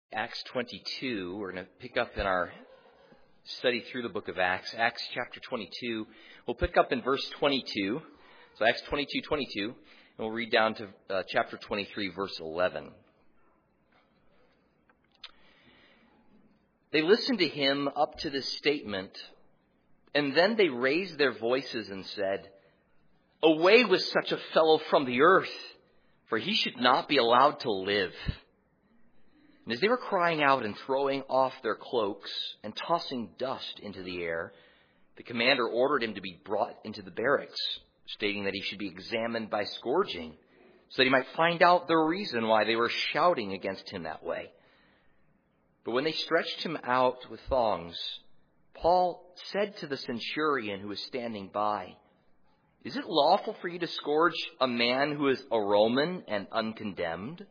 Acts 22. We're going to pick up in our study through the book of Acts. Acts chapter 22. We'll pick up in verse 22. So Acts 22:22, and we'll read down to chapter 23, verse 11. They listened to him up to this statement, and then they raised their voices and said, "Away with such a fellow from the earth, for he should not be allowed to live." And as they were crying out and throwing off their cloaks and tossing dust into the air, the commander ordered him to be brought into the barracks, stating that he should be examined by scourging, so that he might find out the reason why they were shouting against him that way. But when they stretched him out with thongs, Paul said to the centurion who was standing by, "Is it lawful for you to scourge a man who is a Roman and uncondemned?"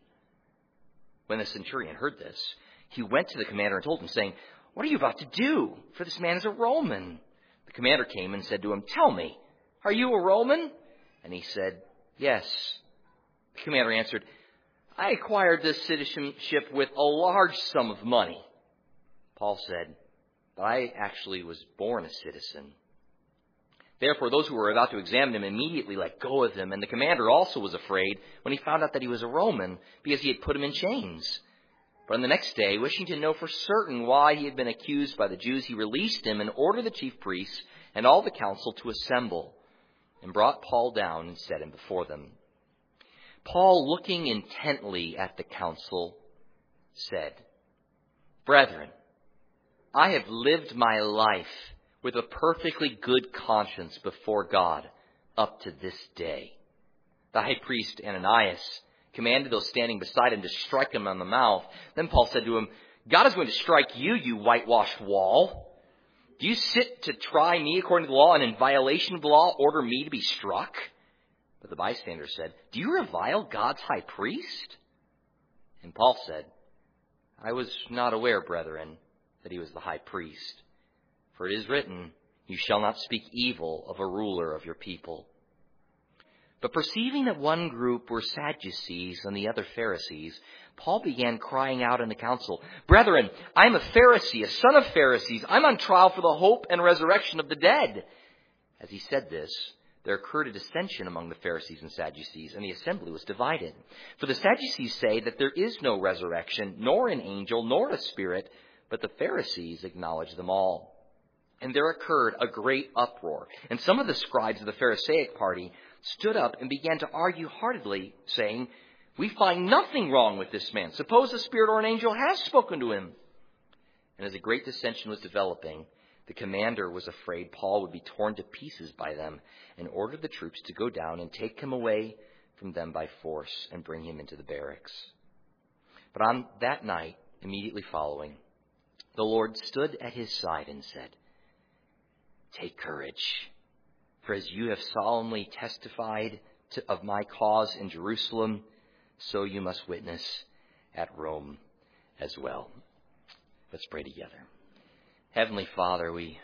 When the centurion heard this, he went to the commander and told him, saying, "What are you about to do? For this man is a Roman." The commander came and said to him, "Tell me, are you a Roman?" And he said, "Yes." The commander answered, "I acquired this citizenship with a large sum of money." Paul said, "But I actually was born a citizen." Therefore, those who were about to examine him immediately let go of him, and the commander also was afraid when he found out that he was a Roman, because he had put him in chains. But on the next day, wishing to know for certain why he had been accused by the Jews, he released him and ordered the chief priests and all the council to assemble, and brought Paul down and set him before them. Paul, looking intently at the council, said, "Brethren, I have lived my life with a perfectly good conscience before God up to this day." The high priest Ananias commanded those standing beside him to strike him on the mouth. Then Paul said to him, "God is going to strike you, you whitewashed wall. Do you sit to try me according to the law, and in violation of the law order me to be struck?" But the bystander said, "Do you revile God's high priest?" And Paul said, "I was not aware, brethren, that he was the high priest. For it is written, 'You shall not speak evil of a ruler of your people.'" But perceiving that one group were Sadducees and the other Pharisees, Paul began crying out in the council, "Brethren, I am a Pharisee, a son of Pharisees. I'm on trial for the hope and resurrection of the dead." As he said this, there occurred a dissension among the Pharisees and Sadducees, and the assembly was divided. For the Sadducees say that there is no resurrection, nor an angel, nor a spirit, but the Pharisees acknowledge them all. And there occurred a great uproar, and some of the scribes of the Pharisaic party stood up and began to argue heartily, saying, "We find nothing wrong with this man. Suppose a spirit or an angel has spoken to him." And as a great dissension was developing, the commander was afraid Paul would be torn to pieces by them, and ordered the troops to go down and take him away from them by force and bring him into the barracks. But on that night, immediately following, the Lord stood at his side and said, "Take courage, for as you have solemnly testified of my cause in Jerusalem, so you must witness at Rome as well." Let's pray together. Heavenly Father, we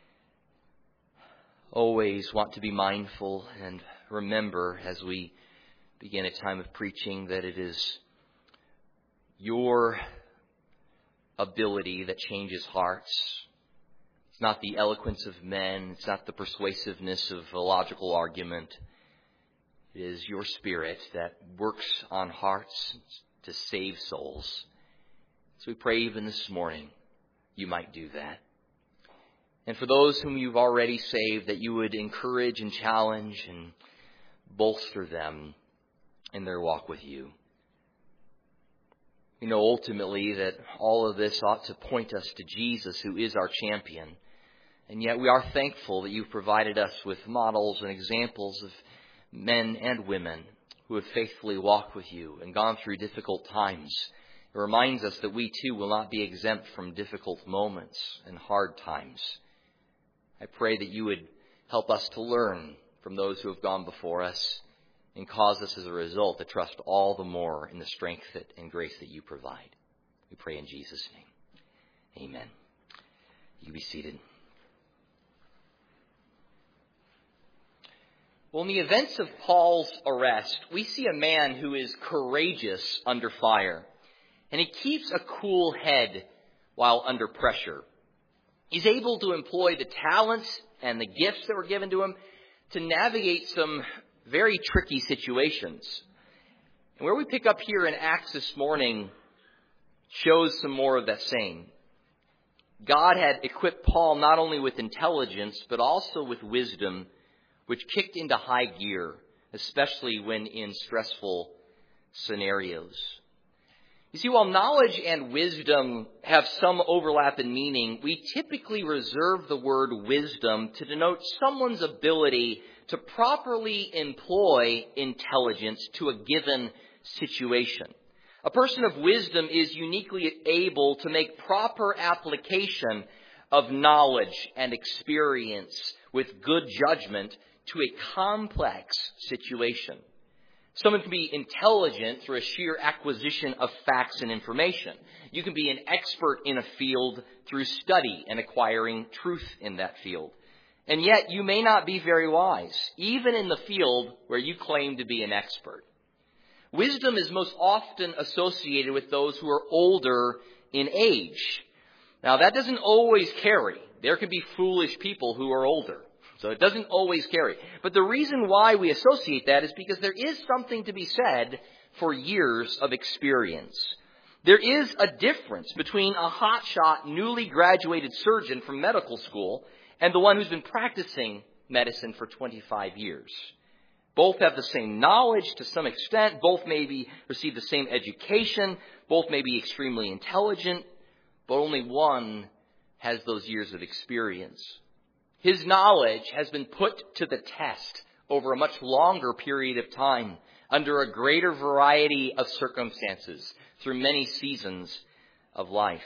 always want to be mindful and remember as we begin a time of preaching that it is your ability that changes hearts. It's not the eloquence of men. It's not the persuasiveness of a logical argument. It is your Spirit that works on hearts to save souls. So we pray even this morning you might do that. And for those whom you've already saved, that you would encourage and challenge and bolster them in their walk with you. We know ultimately that all of this ought to point us to Jesus, who is our champion. And yet we are thankful that you've provided us with models and examples of men and women who have faithfully walked with you and gone through difficult times. It reminds us that we too will not be exempt from difficult moments and hard times. I pray that you would help us to learn from those who have gone before us and cause us as a result to trust all the more in the strength and grace that you provide. We pray in Jesus' name. Amen. You be seated. Well, in the events of Paul's arrest, we see a man who is courageous under fire. and he keeps a cool head while under pressure. He's able to employ the talents and the gifts that were given to him to navigate some very tricky situations. And where we pick up here in Acts this morning shows some more of that same. God had equipped Paul not only with intelligence, but also with wisdom, which kicked into high gear, especially when in stressful scenarios. You see, while knowledge and wisdom have some overlap in meaning, we typically reserve the word wisdom to denote someone's ability to properly employ intelligence to a given situation. A person of wisdom is uniquely able to make proper application of knowledge and experience with good judgment to a complex situation. Someone can be intelligent through a sheer acquisition of facts and information. You can be an expert in a field through study and acquiring truth in that field. And yet you may not be very wise, even in the field where you claim to be an expert. Wisdom is most often associated with those who are older in age. Now, that doesn't always carry. There can be foolish people who are older. So it doesn't always carry. But the reason why we associate that is because there is something to be said for years of experience. There is a difference between a hotshot, newly graduated surgeon from medical school and the one who's been practicing medicine for 25 years. Both have the same knowledge to some extent. Both maybe receive the same education. Both may be extremely intelligent. But only one has those years of experience. His knowledge has been put to the test over a much longer period of time, under a greater variety of circumstances, through many seasons of life.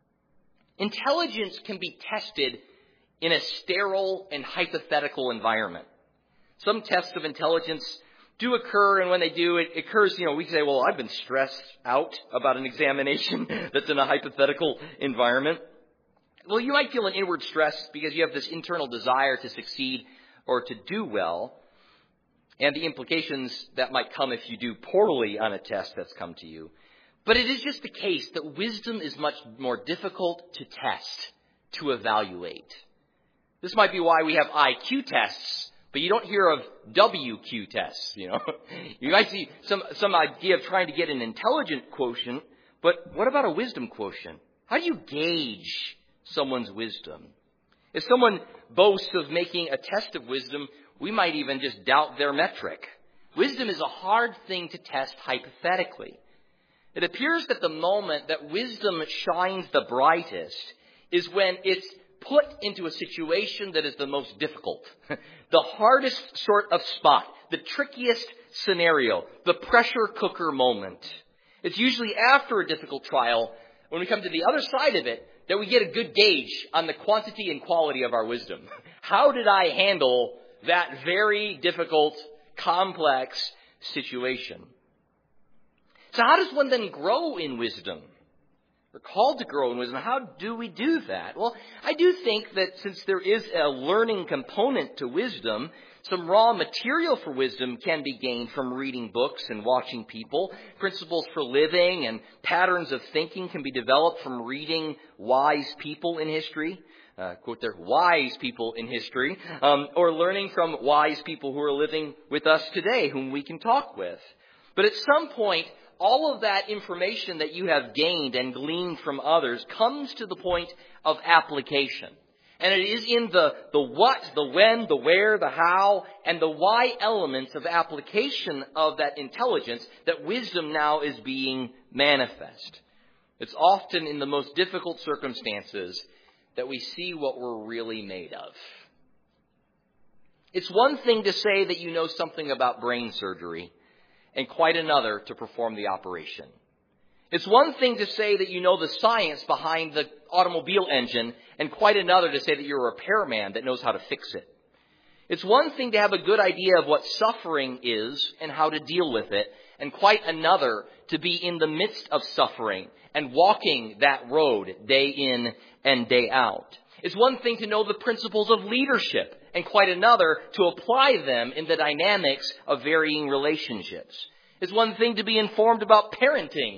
Intelligence can be tested in a sterile and hypothetical environment. Some tests of intelligence do occur, and when they do, it occurs, we can say, well, I've been stressed out about an examination that's in a hypothetical environment. Well, you might feel an inward stress because you have this internal desire to succeed or to do well, and the implications that might come if you do poorly on a test that's come to you. But it is just the case that wisdom is much more difficult to test, to evaluate. This might be why we have IQ tests, but you don't hear of WQ tests, You might see some idea of trying to get an intelligent quotient, but what about a wisdom quotient? How do you gauge someone's wisdom? If someone boasts of making a test of wisdom, we might even just doubt their metric. Wisdom is a hard thing to test hypothetically. It appears that the moment that wisdom shines the brightest is when it's put into a situation that is the most difficult, the hardest sort of spot, the trickiest scenario, the pressure cooker moment. It's usually after a difficult trial, when we come to the other side of it, that we get a good gauge on the quantity and quality of our wisdom. How did I handle that very difficult, complex situation? So how does one then grow in wisdom? We're called to grow in wisdom. How do we do that? Well, I do think that since there is a learning component to wisdom, some raw material for wisdom can be gained from reading books and watching people. Principles for living and patterns of thinking can be developed from reading wise people in history. Quote there, wise people in history. Or learning from wise people who are living with us today, whom we can talk with. But at some point, all of that information that you have gained and gleaned from others comes to the point of application. And it is in the what, the when, the where, the how, and the why elements of application of that intelligence that wisdom now is being manifest. It's often in the most difficult circumstances that we see what we're really made of. It's one thing to say that you know something about brain surgery, and quite another to perform the operation. It's one thing to say that you know the science behind the automobile engine, and quite another to say that you're a repairman that knows how to fix it. It's one thing to have a good idea of what suffering is and how to deal with it, and quite another to be in the midst of suffering and walking that road day in and day out. It's one thing to know the principles of leadership, and quite another to apply them in the dynamics of varying relationships. It's one thing to be informed about parenting,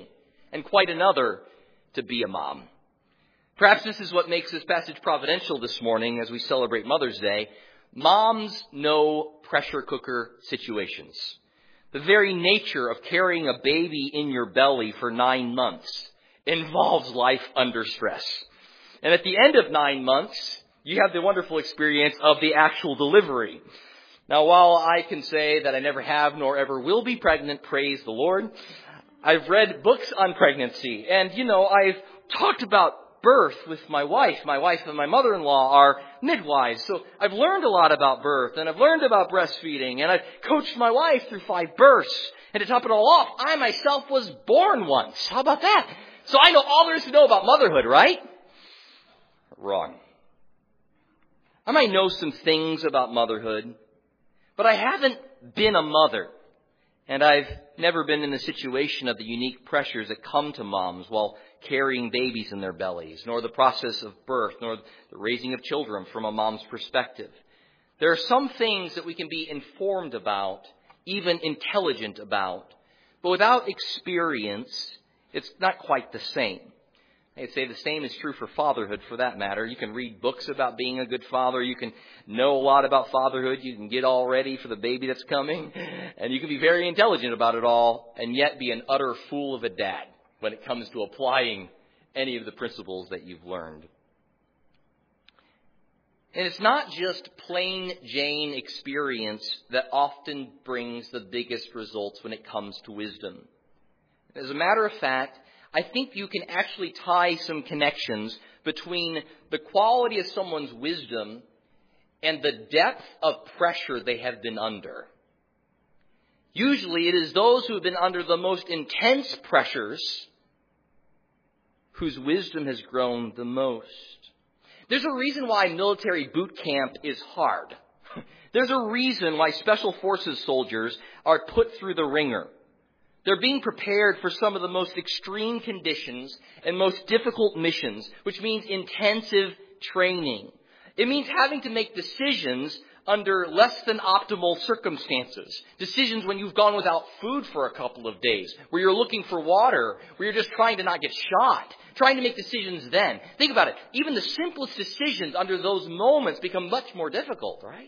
and quite another to be a mom. Perhaps this is what makes this passage providential this morning as we celebrate Mother's Day. Moms know pressure cooker situations. The very nature of carrying a baby in your belly for 9 months involves life under stress. And at the end of 9 months, you have the wonderful experience of the actual delivery. Now, while I can say that I never have nor ever will be pregnant, praise the Lord, I've read books on pregnancy. And, I've talked about birth with my wife. My wife and my mother-in-law are midwives. So I've learned a lot about birth, and I've learned about breastfeeding, and I've coached my wife through 5 births. And to top it all off, I myself was born once. How about that? So I know all there is to know about motherhood, right? Wrong. I might know some things about motherhood, but I haven't been a mother. And I've never been in the situation of the unique pressures that come to moms while carrying babies in their bellies, nor the process of birth, nor the raising of children from a mom's perspective. There are some things that we can be informed about, even intelligent about, but without experience, it's not quite the same. I'd say the same is true for fatherhood, for that matter. You can read books about being a good father. You can know a lot about fatherhood. You can get all ready for the baby that's coming. And you can be very intelligent about it all and yet be an utter fool of a dad when it comes to applying any of the principles that you've learned. And it's not just plain Jane experience that often brings the biggest results when it comes to wisdom. As a matter of fact, I think you can actually tie some connections between the quality of someone's wisdom and the depth of pressure they have been under. Usually it is those who have been under the most intense pressures whose wisdom has grown the most. There's a reason why military boot camp is hard. There's a reason why special forces soldiers are put through the ringer. They're being prepared for some of the most extreme conditions and most difficult missions, which means intensive training. It means having to make decisions under less than optimal circumstances. Decisions when you've gone without food for a couple of days, where you're looking for water, where you're just trying to not get shot, trying to make decisions then. Think about it. Even the simplest decisions under those moments become much more difficult, right?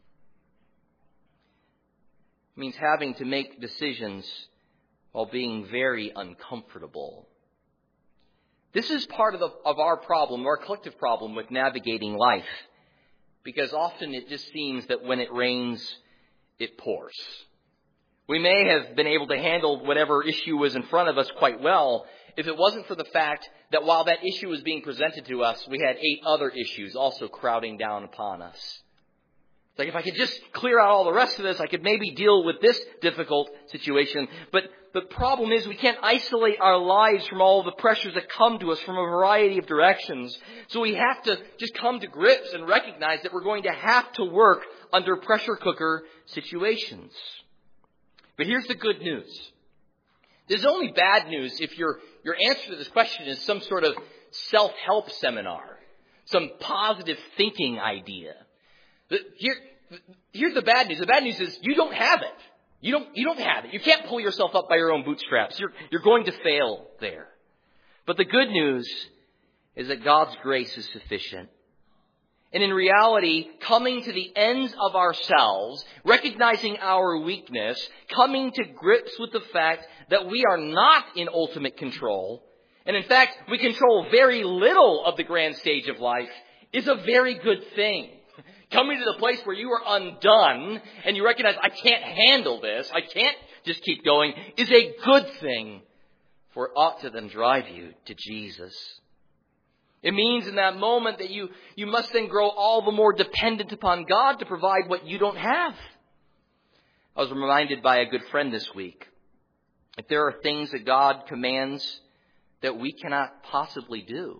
It means having to make decisions while being very uncomfortable. This is part of our problem, our collective problem with navigating life. Because often it just seems that when it rains, it pours. We may have been able to handle whatever issue was in front of us quite well if it wasn't for the fact that while that issue was being presented to us, we had 8 other issues also crowding down upon us. It's like if I could just clear out all the rest of this, I could maybe deal with this difficult situation. But the problem is we can't isolate our lives from all the pressures that come to us from a variety of directions. So we have to just come to grips and recognize that we're going to have to work under pressure cooker situations. But here's the good news. There's only bad news if your answer to this question is some sort of self-help seminar, some positive thinking idea. Here's the bad news. The bad news is you don't have it. You don't have it. You can't pull yourself up by your own bootstraps. You're going to fail there. But the good news is that God's grace is sufficient. And in reality, coming to the ends of ourselves, recognizing our weakness, coming to grips with the fact that we are not in ultimate control, and in fact, we control very little of the grand stage of life, is a very good thing. Coming to the place where you are undone and you recognize, I can't handle this, I can't just keep going, is a good thing, for it ought to then drive you to Jesus. It means in that moment that you must then grow all the more dependent upon God to provide what you don't have. I was reminded by a good friend this week that there are things that God commands that we cannot possibly do,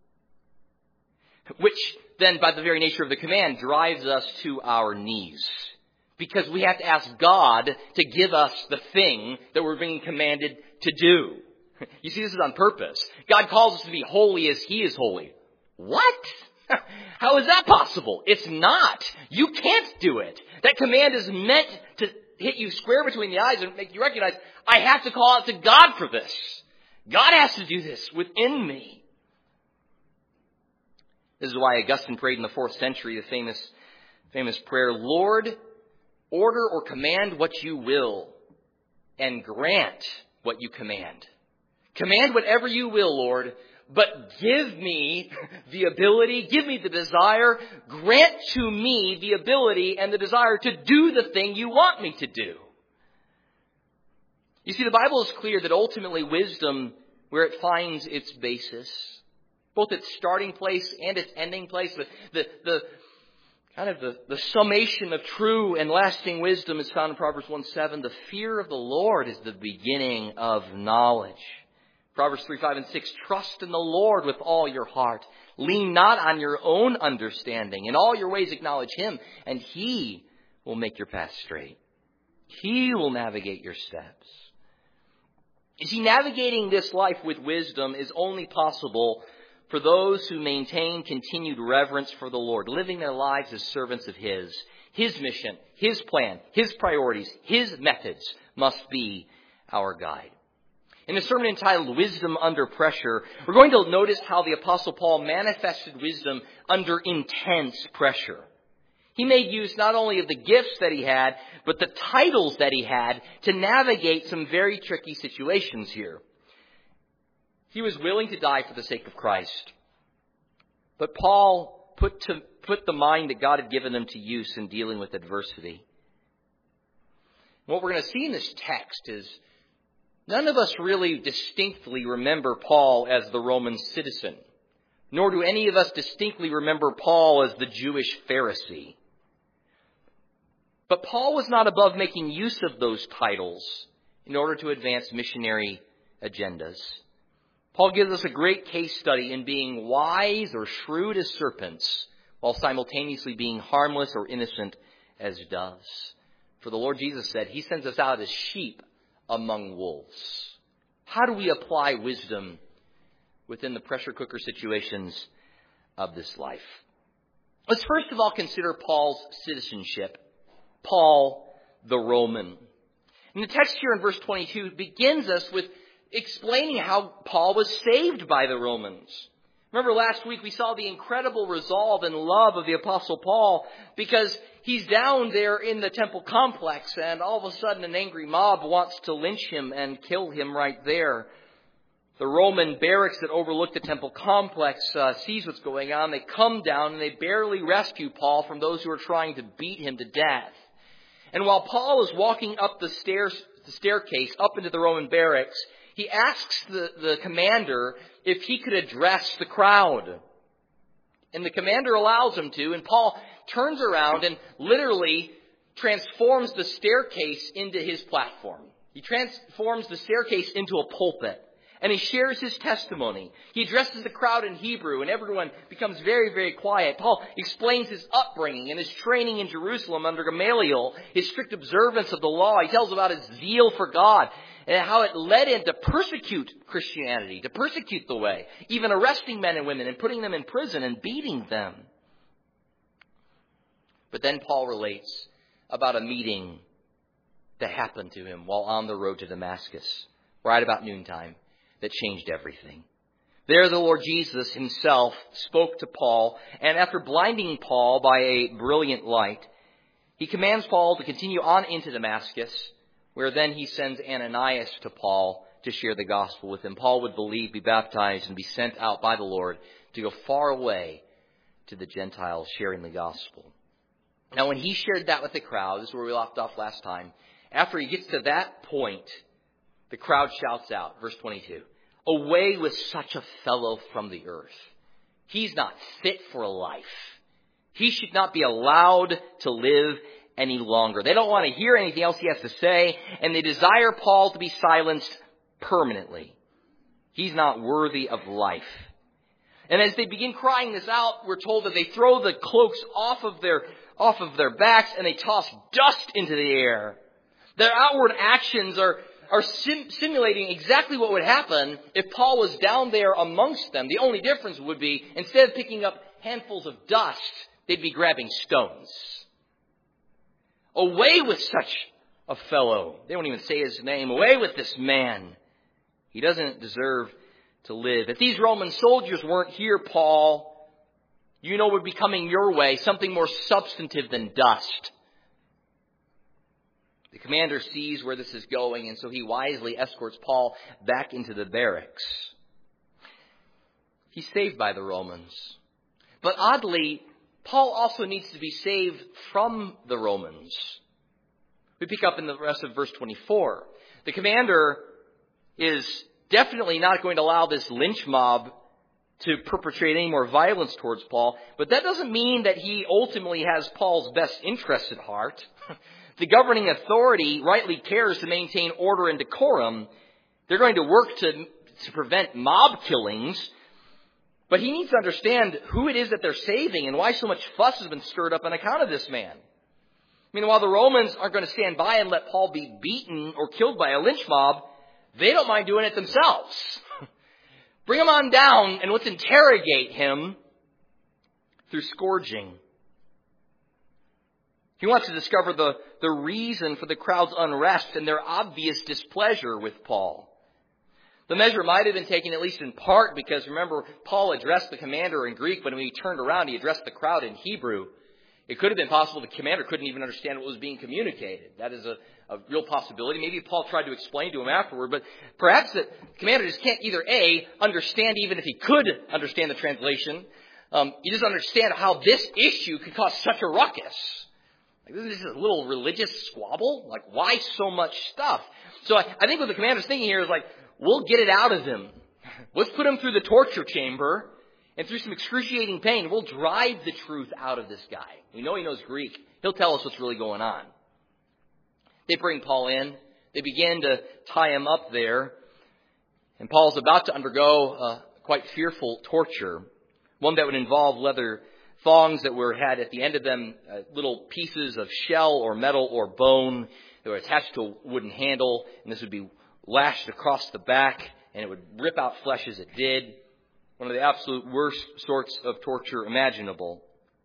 which then, by the very nature of the command, drives us to our knees. Because we have to ask God to give us the thing that we're being commanded to do. You see, this is on purpose. God calls us to be holy as He is holy. What? How is that possible? It's not. You can't do it. That command is meant to hit you square between the eyes and make you recognize, I have to call out to God for this. God has to do this within me. This is why Augustine prayed in the 4th century the famous prayer, Lord, order or command what you will, and grant what you command. Command whatever you will, Lord, but give me the ability, give me the desire, grant to me the ability and the desire to do the thing you want me to do. You see, the Bible is clear that ultimately wisdom, where it finds its basis, both its starting place and its ending place, the summation of true and lasting wisdom is found in Proverbs 1:7. The fear of the Lord is the beginning of knowledge. Proverbs 3:5 and 6, trust in the Lord with all your heart. Lean not on your own understanding. In all your ways acknowledge Him, and He will make your path straight. He will navigate your steps. You see, navigating this life with wisdom is only possible for those who maintain continued reverence for the Lord, living their lives as servants of His. His mission, His plan, His priorities, His methods must be our guide. In a sermon entitled Wisdom Under Pressure, we're going to notice how the Apostle Paul manifested wisdom under intense pressure. He made use not only of the gifts that he had, but the titles that he had to navigate some very tricky situations here. He was willing to die for the sake of Christ. But Paul put the mind that God had given him to use in dealing with adversity. What we're going to see in this text is none of us really distinctly remember Paul as the Roman citizen, nor do any of us distinctly remember Paul as the Jewish Pharisee. But Paul was not above making use of those titles in order to advance missionary agendas. Paul gives us a great case study in being wise or shrewd as serpents, while simultaneously being harmless or innocent as doves. For the Lord Jesus said, He sends us out as sheep among wolves. How do we apply wisdom within the pressure cooker situations of this life? Let's first of all consider Paul's citizenship. Paul the Roman. And the text here in verse 22 begins us with explaining how Paul was saved by the Romans. Remember last week we saw the incredible resolve and love of the Apostle Paul because he's down there in the temple complex and all of a sudden an angry mob wants to lynch him and kill him right there. The Roman barracks that overlook the temple complex sees what's going on. They come down and they barely rescue Paul from those who are trying to beat him to death. And while Paul is walking up the staircase up into the Roman barracks, he asks the commander if he could address the crowd. And the commander allows him to, and Paul turns around and literally transforms the staircase into his platform. He transforms the staircase into a pulpit. And he shares his testimony. He addresses the crowd in Hebrew, and everyone becomes very, very quiet. Paul explains his upbringing and his training in Jerusalem under Gamaliel, his strict observance of the law. He tells about his zeal for God and how it led him to persecute Christianity, to persecute the way, even arresting men and women and putting them in prison and beating them. But then Paul relates about a meeting that happened to him while on the road to Damascus, right about noontime, that changed everything. There the Lord Jesus Himself spoke to Paul, and after blinding Paul by a brilliant light, He commands Paul to continue on into Damascus, where then He sends Ananias to Paul to share the gospel with him. Paul would believe, be baptized, and be sent out by the Lord to go far away to the Gentiles sharing the gospel. Now when he shared that with the crowd, this is where we left off last time, after he gets to that point, the crowd shouts out, verse 22, away with such a fellow from the earth. He's not fit for a life. He should not be allowed to live any longer. They don't want to hear anything else he has to say, and they desire Paul to be silenced permanently. He's not worthy of life. And as they begin crying this out, we're told that they throw the cloaks off of their backs and they toss dust into the air. Their outward actions are simulating exactly what would happen if Paul was down there amongst them. The only difference would be, instead of picking up handfuls of dust, they'd be grabbing stones. Away with such a fellow. They won't even say his name. Away with this man. He doesn't deserve to live. If these Roman soldiers weren't here, Paul, you know would be coming your way, something more substantive than dust. The commander sees where this is going, and so he wisely escorts Paul back into the barracks. He's saved by the Romans. But oddly, Paul also needs to be saved from the Romans. We pick up in the rest of verse 24. The commander is definitely not going to allow this lynch mob to perpetrate any more violence towards Paul, but that doesn't mean that he ultimately has Paul's best interest at heart. The governing authority rightly cares to maintain order and decorum. They're going to work to prevent mob killings, but he needs to understand who it is that they're saving and why so much fuss has been stirred up on account of this man. I mean, while the Romans aren't going to stand by and let Paul be beaten or killed by a lynch mob, they don't mind doing it themselves. Bring him on down and let's interrogate him through scourging. He wants to discover the reason for the crowd's unrest and their obvious displeasure with Paul. The measure might have been taken at least in part because, remember, Paul addressed the commander in Greek, but when he turned around, he addressed the crowd in Hebrew. It could have been possible the commander couldn't even understand what was being communicated. That is a real possibility. Maybe Paul tried to explain to him afterward, but perhaps the commander just can't either A, understand even if he could understand the translation. He doesn't understand how this issue could cause such a ruckus. Like, this is a little religious squabble. Like, why so much stuff? So I think what the commander's thinking here is like, we'll get it out of him. Let's put him through the torture chamber. And through some excruciating pain, we'll drive the truth out of this guy. We know he knows Greek. He'll tell us what's really going on. They bring Paul in. They begin to tie him up there. And Paul's about to undergo quite fearful torture. One that would involve leather thongs that had at the end of them little pieces of shell or metal or bone that were attached to a wooden handle. And this would be lashed across the back. And it would rip out flesh as it did. One of the absolute worst sorts of torture imaginable.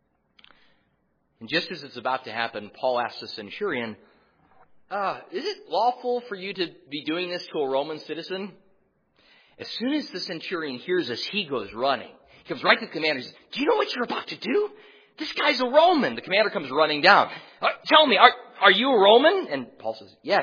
And just as it's about to happen, Paul asks the centurion, is it lawful for you to be doing this to a Roman citizen? As soon as the centurion hears this, he goes running. He comes right to the commander and says, do you know what you're about to do? This guy's a Roman. The commander comes running down. Tell me, are you a Roman? And Paul says, yes.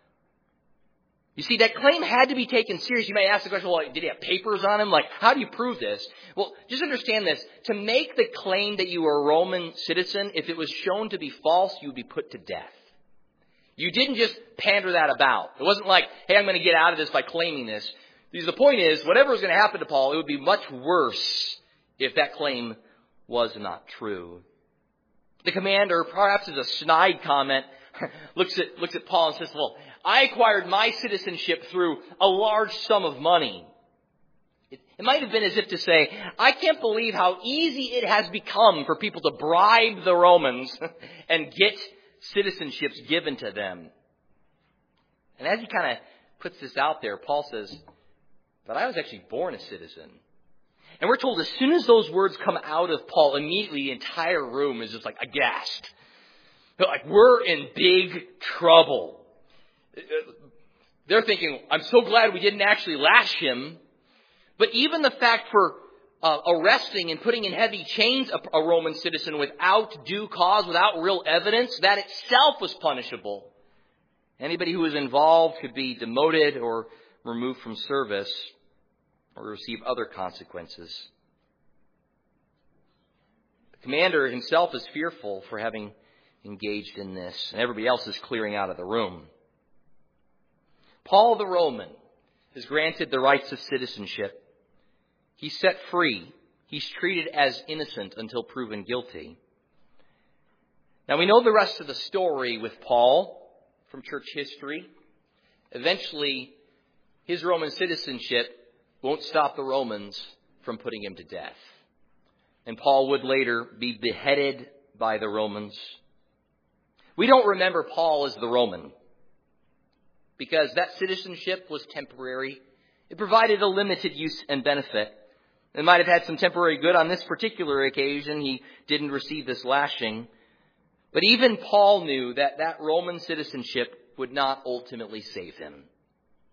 You see, that claim had to be taken serious. You may ask the question, well, did he have papers on him? Like, how do you prove this? Well, just understand this. To make the claim that you were a Roman citizen, if it was shown to be false, you would be put to death. You didn't just pander that about. It wasn't like, hey, I'm going to get out of this by claiming this. Because the point is, whatever was going to happen to Paul, it would be much worse if that claim was not true. The commander, perhaps as a snide comment, looks at Paul and says, well, I acquired my citizenship through a large sum of money. It might have been as if to say, I can't believe how easy it has become for people to bribe the Romans and get citizenships given to them. And as he kind of puts this out there, Paul says, but I was actually born a citizen. And we're told as soon as those words come out of Paul, immediately the entire room is just like aghast. Like, we're in big trouble. They're thinking, I'm so glad we didn't actually lash him. But even the fact for arresting and putting in heavy chains a Roman citizen without due cause, without real evidence, that itself was punishable. Anybody who was involved could be demoted or removed from service or receive other consequences. The commander himself is fearful for having engaged in this, and everybody else is clearing out of the room. Paul the Roman is granted the rights of citizenship. He's set free. He's treated as innocent until proven guilty. Now we know the rest of the story with Paul from church history. Eventually, his Roman citizenship won't stop the Romans from putting him to death. And Paul would later be beheaded by the Romans. We don't remember Paul as the Roman, because that citizenship was temporary. It provided a limited use and benefit. It might have had some temporary good on this particular occasion. He didn't receive this lashing. But even Paul knew that Roman citizenship would not ultimately save him.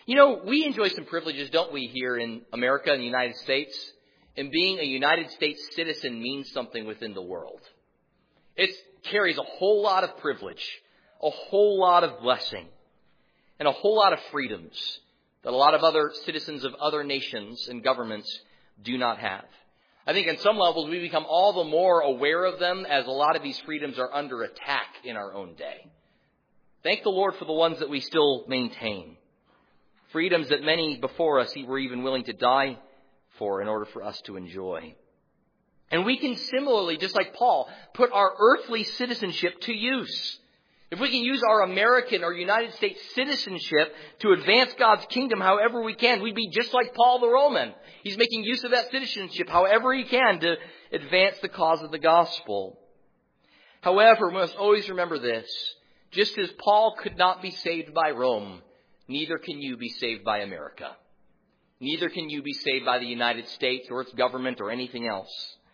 You know, we enjoy some privileges, don't we, here in America and the United States? And being a United States citizen means something within the world. It carries a whole lot of privilege, a whole lot of blessing, and a whole lot of freedoms that a lot of other citizens of other nations and governments do not have. I think on some levels we become all the more aware of them as a lot of these freedoms are under attack in our own day. Thank the Lord for the ones that we still maintain. Freedoms that many before us were even willing to die for in order for us to enjoy. And we can similarly, just like Paul, put our earthly citizenship to use. If we can use our American or United States citizenship to advance God's kingdom however we can, we'd be just like Paul the Roman. He's making use of that citizenship however he can to advance the cause of the gospel. However, we must always remember this. Just as Paul could not be saved by Rome, neither can you be saved by America. Neither can you be saved by the United States or its government or anything else.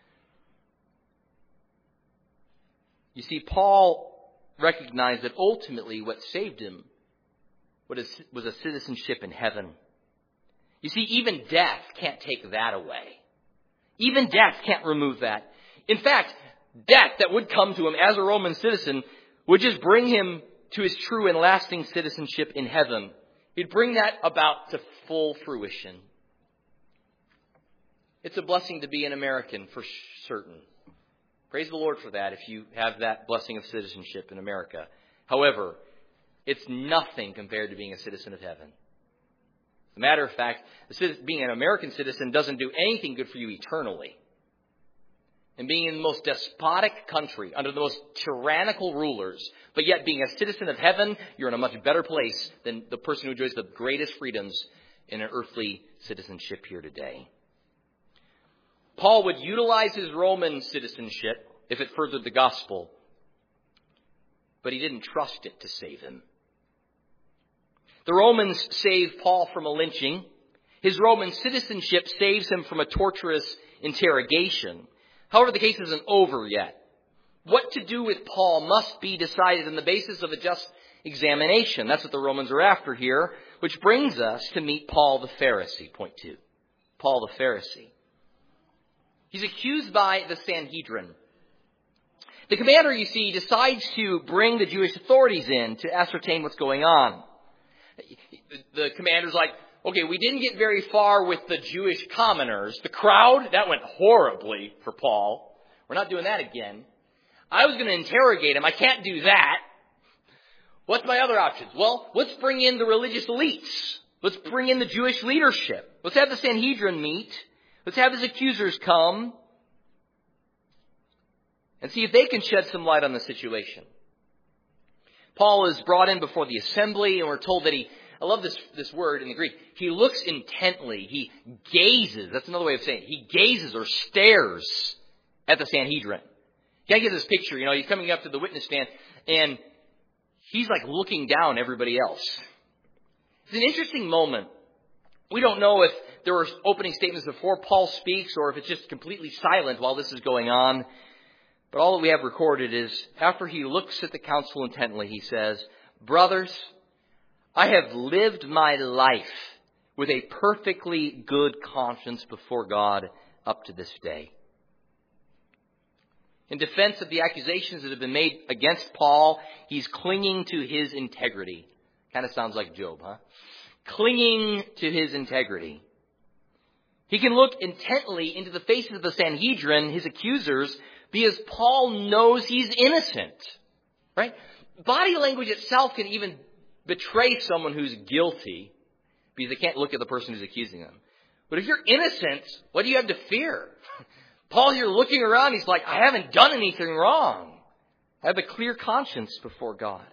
You see, Paul recognized that ultimately what saved him was a citizenship in heaven. You see, even death can't take that away. Even death can't remove that. In fact, death that would come to him as a Roman citizen would just bring him to his true and lasting citizenship in heaven. He'd bring that about to full fruition. It's a blessing to be an American for certain. Praise the Lord for that if you have that blessing of citizenship in America. However, it's nothing compared to being a citizen of heaven. As a matter of fact, being an American citizen doesn't do anything good for you eternally. And being in the most despotic country, under the most tyrannical rulers, but yet being a citizen of heaven, you're in a much better place than the person who enjoys the greatest freedoms in an earthly citizenship here today. Paul would utilize his Roman citizenship if it furthered the gospel, but he didn't trust it to save him. The Romans saved Paul from a lynching. His Roman citizenship saves him from a torturous interrogation. However, the case isn't over yet. What to do with Paul must be decided on the basis of a just examination. That's what the Romans are after here, which brings us to meet Paul the Pharisee, point 2. Paul the Pharisee. He's accused by the Sanhedrin. The commander, you see, decides to bring the Jewish authorities in to ascertain what's going on. The commander's like, okay, we didn't get very far with the Jewish commoners. The crowd, that went horribly for Paul. We're not doing that again. I was going to interrogate him. I can't do that. What's my other options? Well, let's bring in the religious elites. Let's bring in the Jewish leadership. Let's have the Sanhedrin meet. Let's have his accusers come and see if they can shed some light on the situation. Paul is brought in before the assembly, and we're told that I love this word in the Greek, he looks intently, he gazes, that's another way of saying it, he gazes or stares at the Sanhedrin. You gotta get this picture, he's coming up to the witness stand, and he's like looking down everybody else. It's an interesting moment. We don't know if there were opening statements before Paul speaks, or if it's just completely silent while this is going on. But all that we have recorded is, after he looks at the council intently, he says, "Brothers, I have lived my life with a perfectly good conscience before God up to this day." In defense of the accusations that have been made against Paul, he's clinging to his integrity. Kind of sounds like Job, huh? Clinging to his integrity. He can look intently into the faces of the Sanhedrin, his accusers, because Paul knows he's innocent. Right? Body language itself can even betray someone who's guilty because they can't look at the person who's accusing them. But if you're innocent, what do you have to fear? Paul here looking around, he's like, I haven't done anything wrong. I have a clear conscience before God.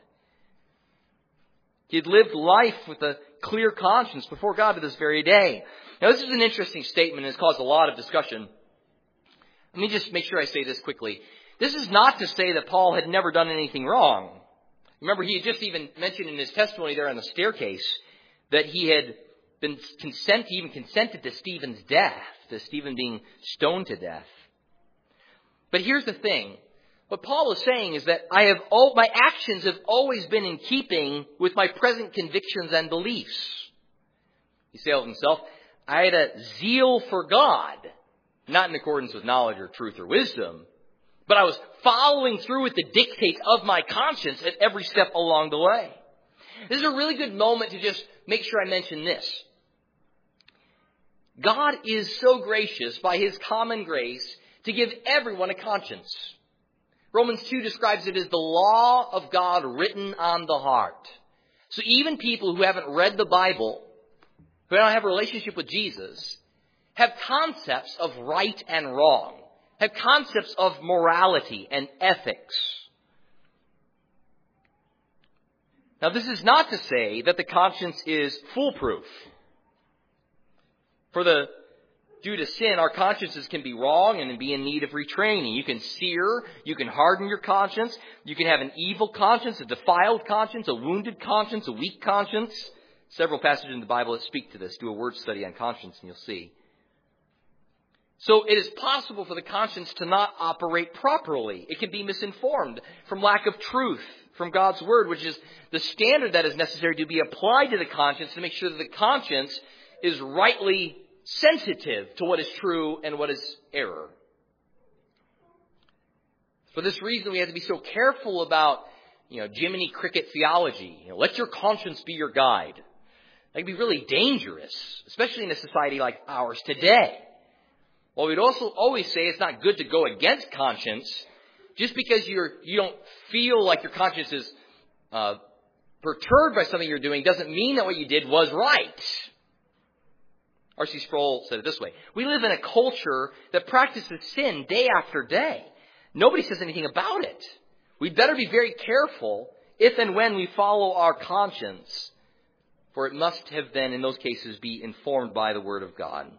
He had lived life with a clear conscience before God to this very day. Now, this is an interesting statement and it's caused a lot of discussion. Let me just make sure I say this quickly. This is not to say that Paul had never done anything wrong. Remember, he had just even mentioned in his testimony there on the staircase that he had been consented to Stephen's death, to Stephen being stoned to death. But here's the thing. What Paul is saying is that my actions have always been in keeping with my present convictions and beliefs. He said of himself, I had a zeal for God, not in accordance with knowledge or truth or wisdom, but I was following through with the dictates of my conscience at every step along the way. This is a really good moment to just make sure I mention this. God is so gracious by His common grace to give everyone a conscience. Romans 2 describes it as the law of God written on the heart. So even people who haven't read the Bible, who don't have a relationship with Jesus, have concepts of right and wrong, have concepts of morality and ethics. Now, this is not to say that the conscience is foolproof. Due to sin, our consciences can be wrong and be in need of retraining. You can sear, you can harden your conscience, you can have an evil conscience, a defiled conscience, a wounded conscience, a weak conscience. Several passages in the Bible that speak to this. Do a word study on conscience and you'll see. So it is possible for the conscience to not operate properly. It can be misinformed from lack of truth from God's Word, which is the standard that is necessary to be applied to the conscience to make sure that the conscience is rightly sensitive to what is true and what is error. For this reason, we have to be so careful about, Jiminy Cricket theology. Let your conscience be your guide. That can be really dangerous, especially in a society like ours today. Well, we'd also always say it's not good to go against conscience. Just because you don't feel like your conscience is perturbed by something you're doing doesn't mean that what you did was right. R.C. Sproul said it this way. We live in a culture that practices sin day after day. Nobody says anything about it. We'd better be very careful if and when we follow our conscience, for it must have then, in those cases, be informed by the Word of God.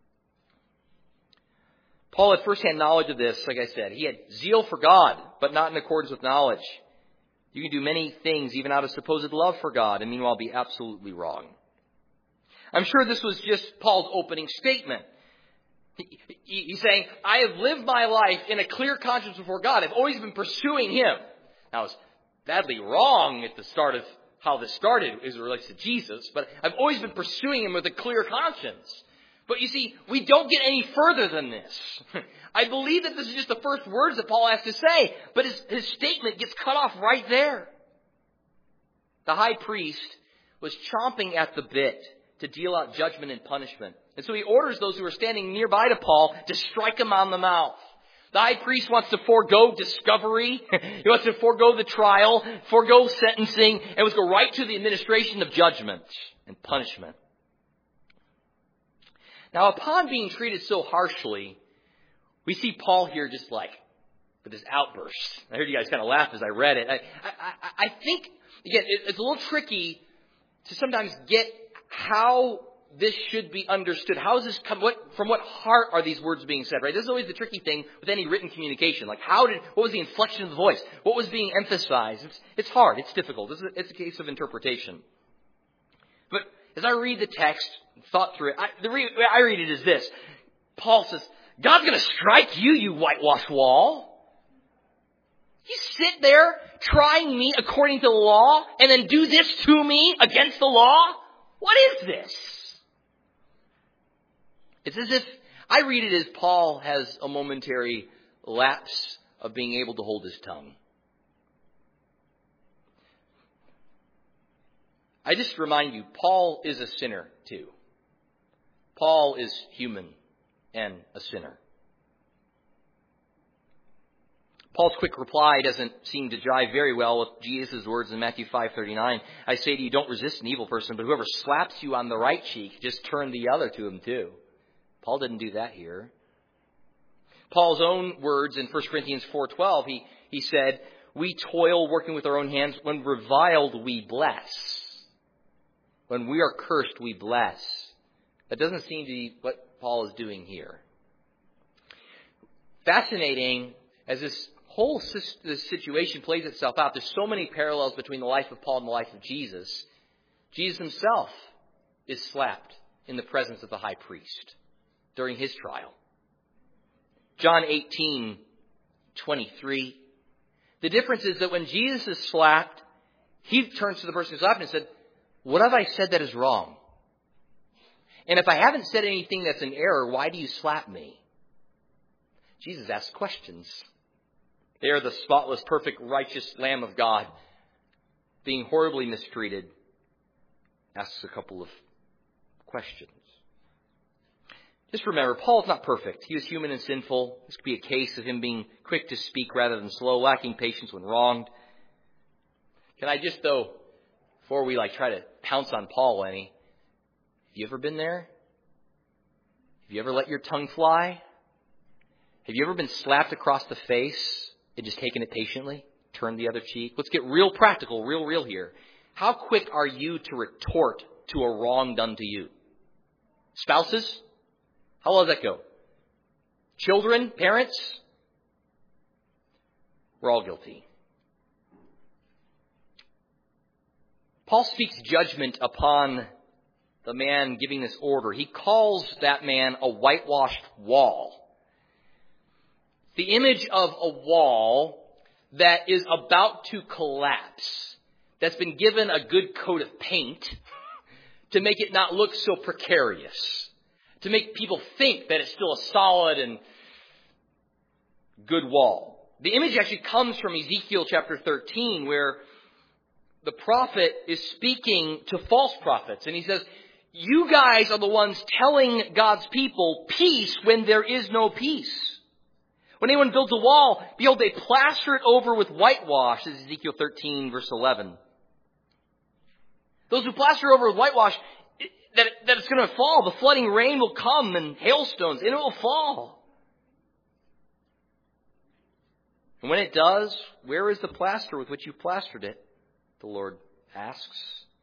Paul had firsthand knowledge of this, like I said. He had zeal for God, but not in accordance with knowledge. You can do many things, even out of supposed love for God, and meanwhile be absolutely wrong. I'm sure this was just Paul's opening statement. He's saying, I have lived my life in a clear conscience before God. I've always been pursuing Him. Now, it's badly wrong at the start of how this started as it relates to Jesus, but I've always been pursuing Him with a clear conscience. But you see, we don't get any further than this. I believe that this is just the first words that Paul has to say, but his statement gets cut off right there. The high priest was chomping at the bit to deal out judgment and punishment. And so he orders those who are standing nearby to Paul to strike him on the mouth. The high priest wants to forego discovery. He wants to forego the trial, forego sentencing, and wants to go right to the administration of judgment and punishment. Now, upon being treated so harshly, we see Paul here just like with this outburst. I heard you guys kind of laugh as I read it. I think, again, it's a little tricky to sometimes get how this should be understood. How is this from what heart are these words being said, right? This is always the tricky thing with any written communication. Like what was the inflection of the voice? What was being emphasized? It's hard. It's difficult. It's a case of interpretation. But as I read the text, thought through it, I read it as this. Paul says, God's going to strike you, you whitewashed wall. You sit there trying me according to the law and then do this to me against the law? What is this? It's as if I read it as Paul has a momentary lapse of being able to hold his tongue. I just remind you, Paul is a sinner too. Paul is human and a sinner. Paul's quick reply doesn't seem to jive very well with Jesus' words in Matthew 5:39. I say to you, don't resist an evil person, but whoever slaps you on the right cheek, just turn the other to him too. Paul didn't do that here. Paul's own words in 1 Corinthians 4:12, he said, we toil working with our own hands. When reviled, we bless. When we are cursed, we bless. That doesn't seem to be what Paul is doing here. Fascinating as this whole situation plays itself out. There's so many parallels between the life of Paul and the life of Jesus. Jesus himself is slapped in the presence of the high priest during his trial. John 18:23. The difference is that when Jesus is slapped, he turns to the person who slapped him and said, what have I said that is wrong? And if I haven't said anything that's an error, why do you slap me? Jesus asks questions. There, the spotless, perfect, righteous Lamb of God, being horribly mistreated, asks a couple of questions. Just remember, Paul's not perfect. He was human and sinful. This could be a case of him being quick to speak rather than slow, lacking patience when wronged. Can I just, though, before we try to pounce on Paul any, have you ever been there? Have you ever let your tongue fly? Have you ever been slapped across the face and just taken it patiently? Turned the other cheek? Let's get real practical, real here. How quick are you to retort to a wrong done to you? Spouses? How will that go? Children? Parents? We're all guilty. Paul speaks judgment upon the man giving this order. He calls that man a whitewashed wall. The image of a wall that is about to collapse, that's been given a good coat of paint to make it not look so precarious, to make people think that it's still a solid and good wall. The image actually comes from Ezekiel chapter 13, where the prophet is speaking to false prophets. And he says, you guys are the ones telling God's people peace when there is no peace. When anyone builds a wall, behold, they plaster it over with whitewash. This is Ezekiel 13, verse 11. Those who plaster over with whitewash, that it's going to fall. The flooding rain will come and hailstones, and it will fall. And when it does, where is the plaster with which you plastered it? The Lord asks.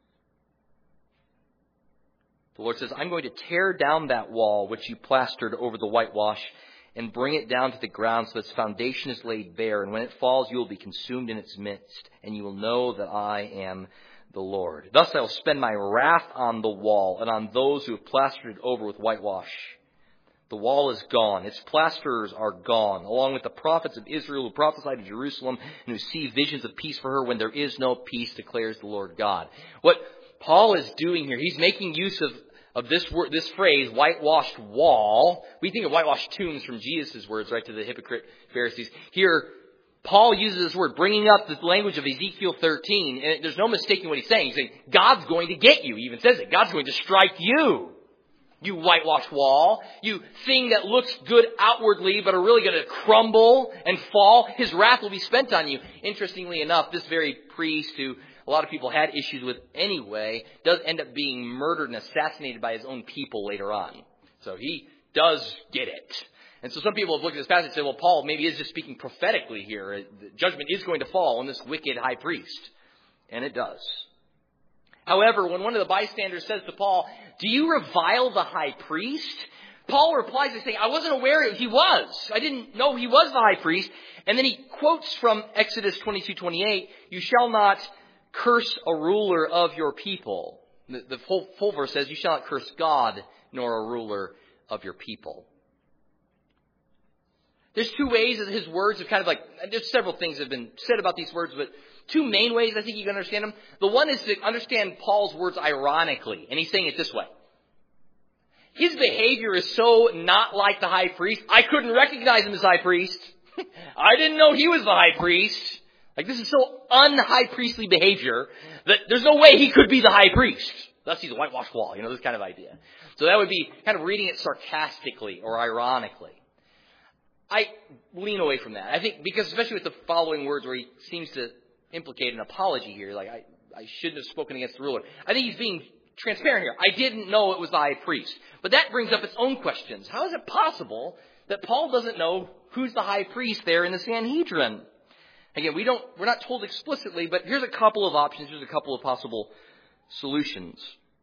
The Lord says, I'm going to tear down that wall which you plastered over the whitewash and bring it down to the ground so its foundation is laid bare. And when it falls, you will be consumed in its midst, and you will know that I am the Lord. Thus I will spend my wrath on the wall and on those who have plastered it over with whitewash. The wall is gone. Its plasterers are gone, along with the prophets of Israel who prophesy to Jerusalem and who see visions of peace for her when there is no peace, declares the Lord God. What Paul is doing here, he's making use of this phrase, whitewashed wall. We think of whitewashed tombs from Jesus' words, right, to the hypocrite Pharisees. Here, Paul uses this word, bringing up the language of Ezekiel 13, and there's no mistaking what he's saying. He's saying, God's going to get you. He even says it. God's going to strike you. You whitewashed wall, you thing that looks good outwardly but are really going to crumble and fall. His wrath will be spent on you. Interestingly enough, this very priest, who a lot of people had issues with anyway, does end up being murdered and assassinated by his own people later on. So he does get it. And so some people have looked at this passage and said, well, Paul maybe is just speaking prophetically here. The judgment is going to fall on this wicked high priest. And it does. However, when one of the bystanders says to Paul, do you revile the high priest? Paul replies by saying, I wasn't aware he was. I didn't know he was the high priest. And then he quotes from Exodus 22:28, you shall not curse a ruler of your people. The full verse says, you shall not curse God nor a ruler of your people. There's two ways that his words have there's several things that have been said about these words, but two main ways I think you can understand them. The one is to understand Paul's words ironically, and he's saying it this way. His behavior is so not like the high priest, I couldn't recognize him as high priest. I didn't know he was the high priest. This is so un-high priestly behavior that there's no way he could be the high priest. Thus he's a whitewashed wall, this kind of idea. So that would be kind of reading it sarcastically or ironically. I lean away from that. I think because especially with the following words where he seems to implicate an apology here, I shouldn't have spoken against the ruler. I think he's being transparent here. I didn't know it was the high priest. But that brings up its own questions. How is it possible that Paul doesn't know who's the high priest there in the Sanhedrin? Again, we're not told explicitly, but here's a couple of options. Here's a couple of possible solutions.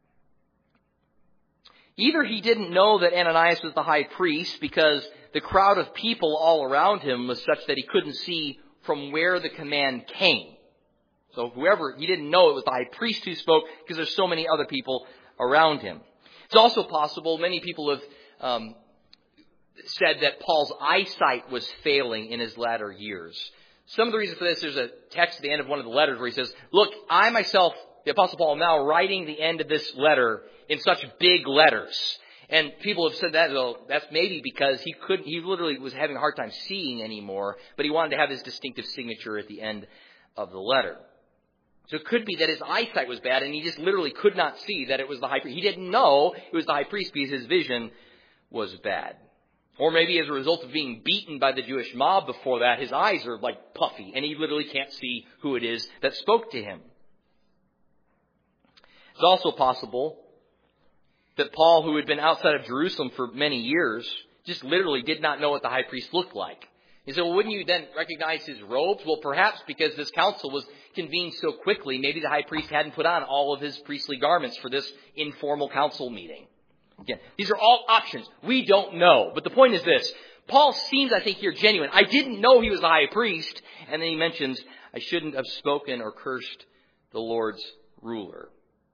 Either he didn't know that Ananias was the high priest because the crowd of people all around him was such that he couldn't see from where the command came. So he didn't know it was the high priest who spoke because there's so many other people around him. It's also possible, many people have said that Paul's eyesight was failing in his latter years. Some of the reason for this, there's a text at the end of one of the letters where he says, look, I myself the Apostle Paul, now writing the end of this letter in such big letters. And people have said that, well, that's maybe because he literally was having a hard time seeing anymore, but he wanted to have his distinctive signature at the end of the letter. So it could be that his eyesight was bad and he just literally could not see that it was the high priest. He didn't know it was the high priest because his vision was bad. Or maybe as a result of being beaten by the Jewish mob before that, his eyes are like puffy and he literally can't see who it is that spoke to him. It's also possible that Paul, who had been outside of Jerusalem for many years, just literally did not know what the high priest looked like. He said, well, wouldn't you then recognize his robes? Well, perhaps because this council was convened so quickly, maybe the high priest hadn't put on all of his priestly garments for this informal council meeting. Again, these are all options. We don't know. But the point is this. Paul seems, I think, here genuine. I didn't know he was the high priest. And then he mentions, I shouldn't have spoken or cursed the Lord's ruler.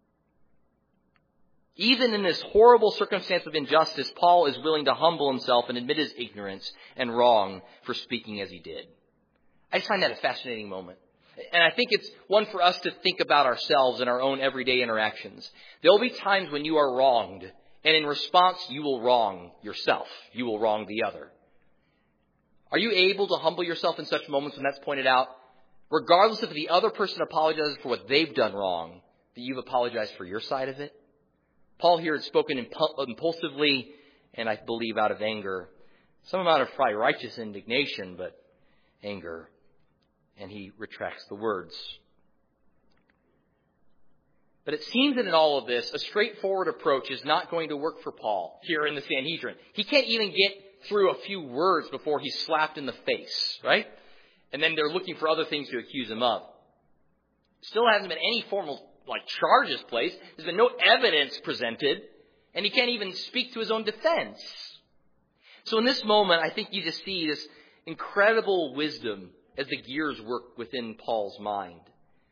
Even in this horrible circumstance of injustice, Paul is willing to humble himself and admit his ignorance and wrong for speaking as he did. I just find that a fascinating moment. And I think it's one for us to think about ourselves in our own everyday interactions. There will be times when you are wronged, and in response, you will wrong yourself. You will wrong the other. Are you able to humble yourself in such moments when that's pointed out, regardless if the other person apologizes for what they've done wrong, that you've apologized for your side of it? Paul here had spoken impulsively, and I believe out of anger. Some amount of probably righteous indignation, but anger. And he retracts the words. But it seems that in all of this, a straightforward approach is not going to work for Paul here in the Sanhedrin. He can't even get through a few words before he's slapped in the face, right? And then they're looking for other things to accuse him of. Still hasn't been any formal charges placed. There's been no evidence presented, and he can't even speak to his own defense. So in this moment, I think you just see this incredible wisdom as the gears work within Paul's mind.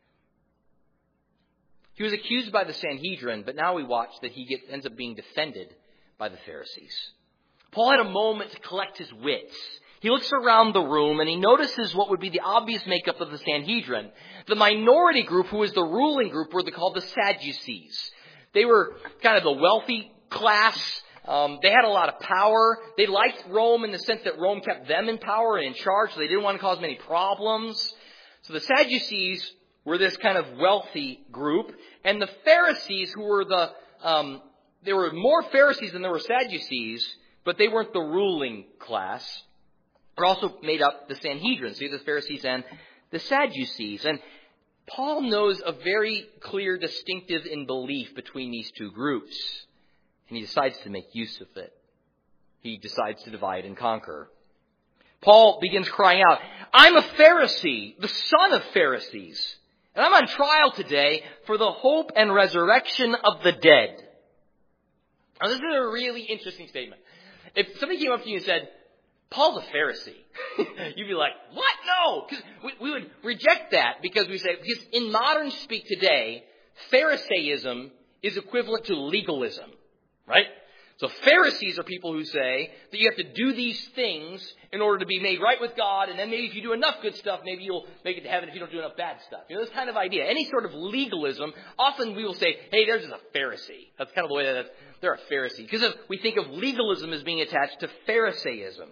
He was accused by the Sanhedrin, but now we watch that he ends up being defended by the Pharisees. Paul had a moment to collect his wits. He looks around the room and he notices what would be the obvious makeup of the Sanhedrin. The minority group, who is the ruling group, were called the Sadducees. They were kind of the wealthy class. They had a lot of power. They liked Rome in the sense that Rome kept them in power and in charge, so they didn't want to cause many problems. So the Sadducees were this kind of wealthy group. And the Pharisees, who were there were more Pharisees than there were Sadducees, but they weren't the ruling class. Are also made up the Sanhedrin, so the Pharisees and the Sadducees. And Paul knows a very clear distinctive in belief between these two groups. And he decides to make use of it. He decides to divide and conquer. Paul begins crying out, I'm a Pharisee, the son of Pharisees. And I'm on trial today for the hope and resurrection of the dead. Now this is a really interesting statement. If somebody came up to you and said, Paul's a Pharisee, you'd be like, what? No! Because we would reject that because in modern speak today, Pharisaism is equivalent to legalism, right? So Pharisees are people who say that you have to do these things in order to be made right with God, and then maybe if you do enough good stuff, maybe you'll make it to heaven if you don't do enough bad stuff. This kind of idea. Any sort of legalism, often we will say, hey, there's just a Pharisee. That's kind of the way that they're a Pharisee. Because we think of legalism as being attached to Pharisaism.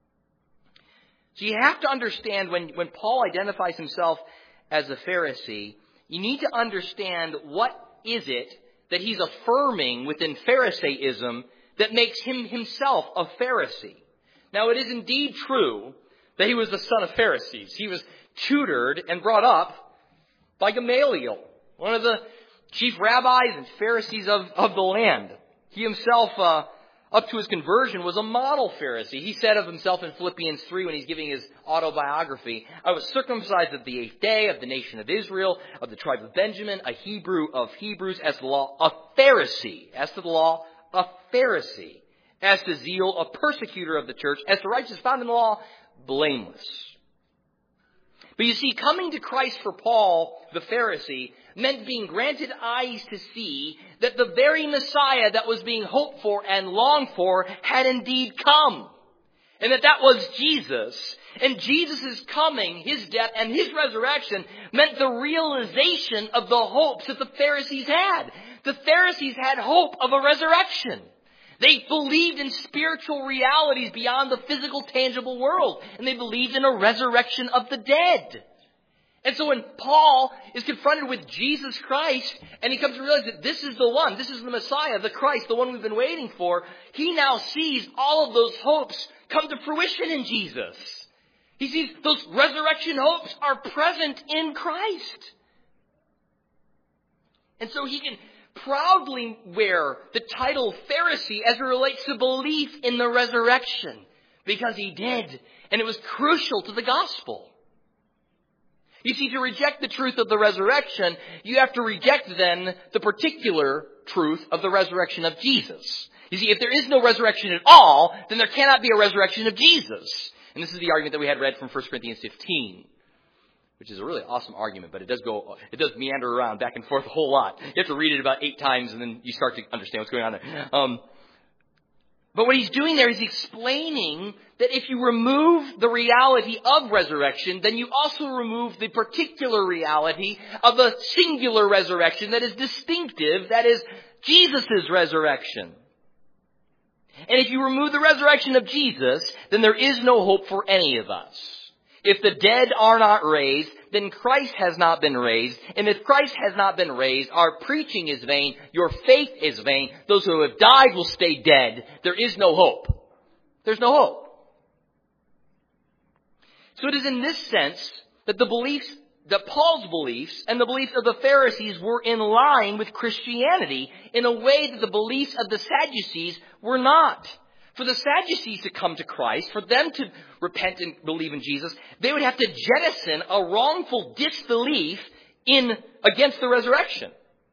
So you have to understand when Paul identifies himself as a Pharisee, you need to understand what is it that he's affirming within Pharisaism that makes him himself a Pharisee. Now, it is indeed true that he was the son of Pharisees. He was tutored and brought up by Gamaliel, one of the chief rabbis and Pharisees of the land. He himself, up to his conversion, was a model Pharisee. He said of himself in Philippians 3 when he's giving his autobiography, I was circumcised at the 8th day of the nation of Israel, of the tribe of Benjamin, a Hebrew of Hebrews, as the law, a Pharisee. As to the law, a Pharisee. As to zeal, a persecutor of the church. As to righteousness found in the law, blameless. But you see, coming to Christ for Paul, the Pharisee, meant being granted eyes to see that the very Messiah that was being hoped for and longed for had indeed come. And that was Jesus. And Jesus' coming, his death, and his resurrection meant the realization of the hopes that the Pharisees had. The Pharisees had hope of a resurrection. They believed in spiritual realities beyond the physical, tangible world. And they believed in a resurrection of the dead. And so when Paul is confronted with Jesus Christ, and he comes to realize that this is the one, this is the Messiah, the Christ, the one we've been waiting for, he now sees all of those hopes come to fruition in Jesus. He sees those resurrection hopes are present in Christ. And so he can proudly wear the title Pharisee as it relates to belief in the resurrection, because he did, and it was crucial to the gospel. You see, to reject the truth of the resurrection, you have to reject then the particular truth of the resurrection of Jesus. You see, if there is no resurrection at all, then there cannot be a resurrection of Jesus. And this is the argument that we had read from 1 Corinthians 15, which is a really awesome argument, but it does meander around back and forth a whole lot. You have to read it about 8 times, and then you start to understand what's going on there. But what he's doing there is explaining that if you remove the reality of resurrection, then you also remove the particular reality of a singular resurrection that is distinctive, that is Jesus' resurrection. And if you remove the resurrection of Jesus, then there is no hope for any of us. If the dead are not raised, then Christ has not been raised. And if Christ has not been raised, our preaching is vain, your faith is vain. Those who have died will stay dead. There is no hope. There's no hope. So it is in this sense that that Paul's beliefs and the beliefs of the Pharisees were in line with Christianity in a way that the beliefs of the Sadducees were not. For the Sadducees to come to Christ, for them to repent and believe in Jesus, they would have to jettison a wrongful disbelief against the resurrection.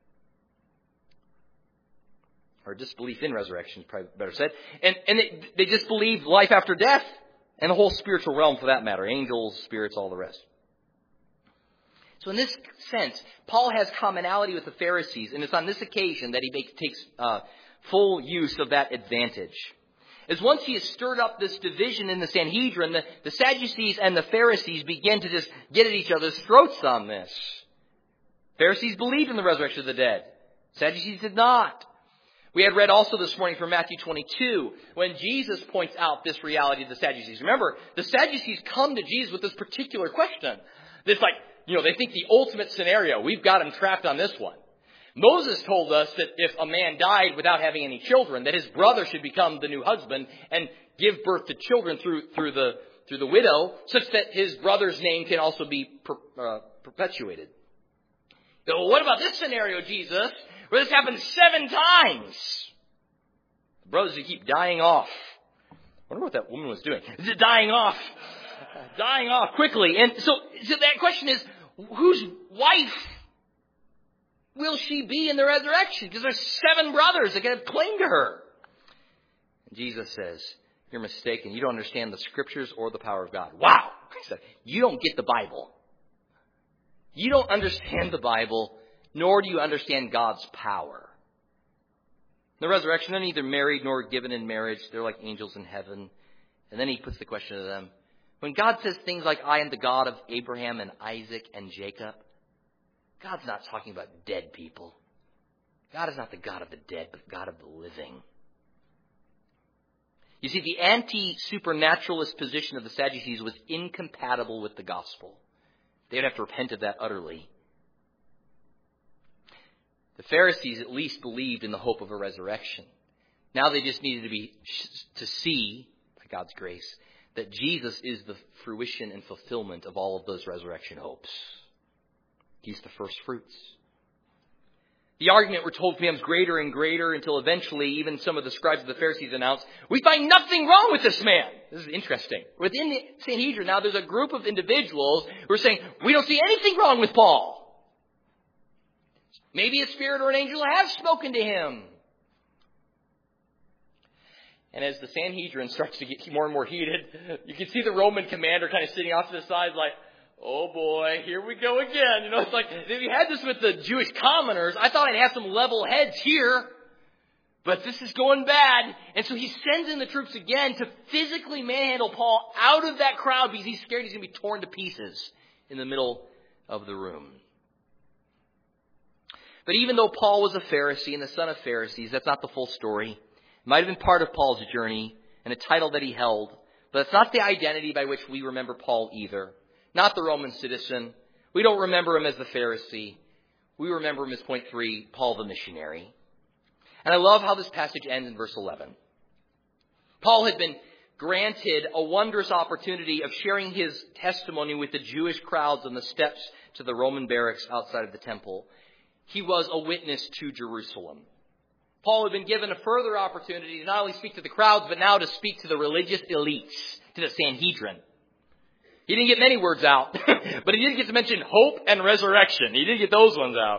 Or disbelief in resurrection is probably better said. And they disbelieve life after death and the whole spiritual realm for that matter. Angels, spirits, all the rest. So in this sense, Paul has commonality with the Pharisees, and it's on this occasion that he takes full use of that advantage. As once he has stirred up this division in the Sanhedrin, the Sadducees and the Pharisees begin to just get at each other's throats on this. Pharisees believed in the resurrection of the dead. Sadducees did not. We had read also this morning from Matthew 22, when Jesus points out this reality of the Sadducees. Remember, the Sadducees come to Jesus with this particular question. It's like, they think the ultimate scenario. We've got him trapped on this one. Moses told us that if a man died without having any children, that his brother should become the new husband and give birth to children through the widow, such that his brother's name can also be perpetuated. So what about this scenario, Jesus, where this happens 7 times? The brothers would keep dying off. I wonder what that woman was doing. Is it dying off? Dying off quickly. And so that question is, whose wife will she be in the resurrection? Because there's 7 brothers that can cling to her. And Jesus says, you're mistaken. You don't understand the scriptures or the power of God. Wow. He said, you don't get the Bible. You don't understand the Bible, nor do you understand God's power. The resurrection, they're neither married nor given in marriage. They're like angels in heaven. And then he puts the question to them. When God says things like, I am the God of Abraham and Isaac and Jacob, God's not talking about dead people. God is not the God of the dead, but God of the living. You see, the anti-supernaturalist position of the Sadducees was incompatible with the gospel. They would have to repent of that utterly. The Pharisees at least believed in the hope of a resurrection. Now they just needed to see, by God's grace, that Jesus is the fruition and fulfillment of all of those resurrection hopes. He's the first fruits. The argument, we're told, becomes greater and greater until eventually even some of the scribes of the Pharisees announce, we find nothing wrong with this man. This is interesting. Within the Sanhedrin now, there's a group of individuals who are saying, we don't see anything wrong with Paul. Maybe a spirit or an angel has spoken to him. And as the Sanhedrin starts to get more and more heated, you can see the Roman commander kind of sitting off to the side like, oh boy, here we go again. It's like, if you had this with the Jewish commoners, I thought I'd have some level heads here. But this is going bad. And so he sends in the troops again to physically manhandle Paul out of that crowd because he's scared he's going to be torn to pieces in the middle of the room. But even though Paul was a Pharisee and the son of Pharisees, that's not the full story. It might have been part of Paul's journey and a title that he held. But it's not the identity by which we remember Paul either. Not the Roman citizen. We don't remember him as the Pharisee. We remember him as point 3, Paul the missionary. And I love how this passage ends in verse 11. Paul had been granted a wondrous opportunity of sharing his testimony with the Jewish crowds on the steps to the Roman barracks outside of the temple. He was a witness to Jerusalem. Paul had been given a further opportunity to not only speak to the crowds, but now to speak to the religious elites, to the Sanhedrin. He didn't get many words out, but he did get to mention hope and resurrection. He did get those ones out.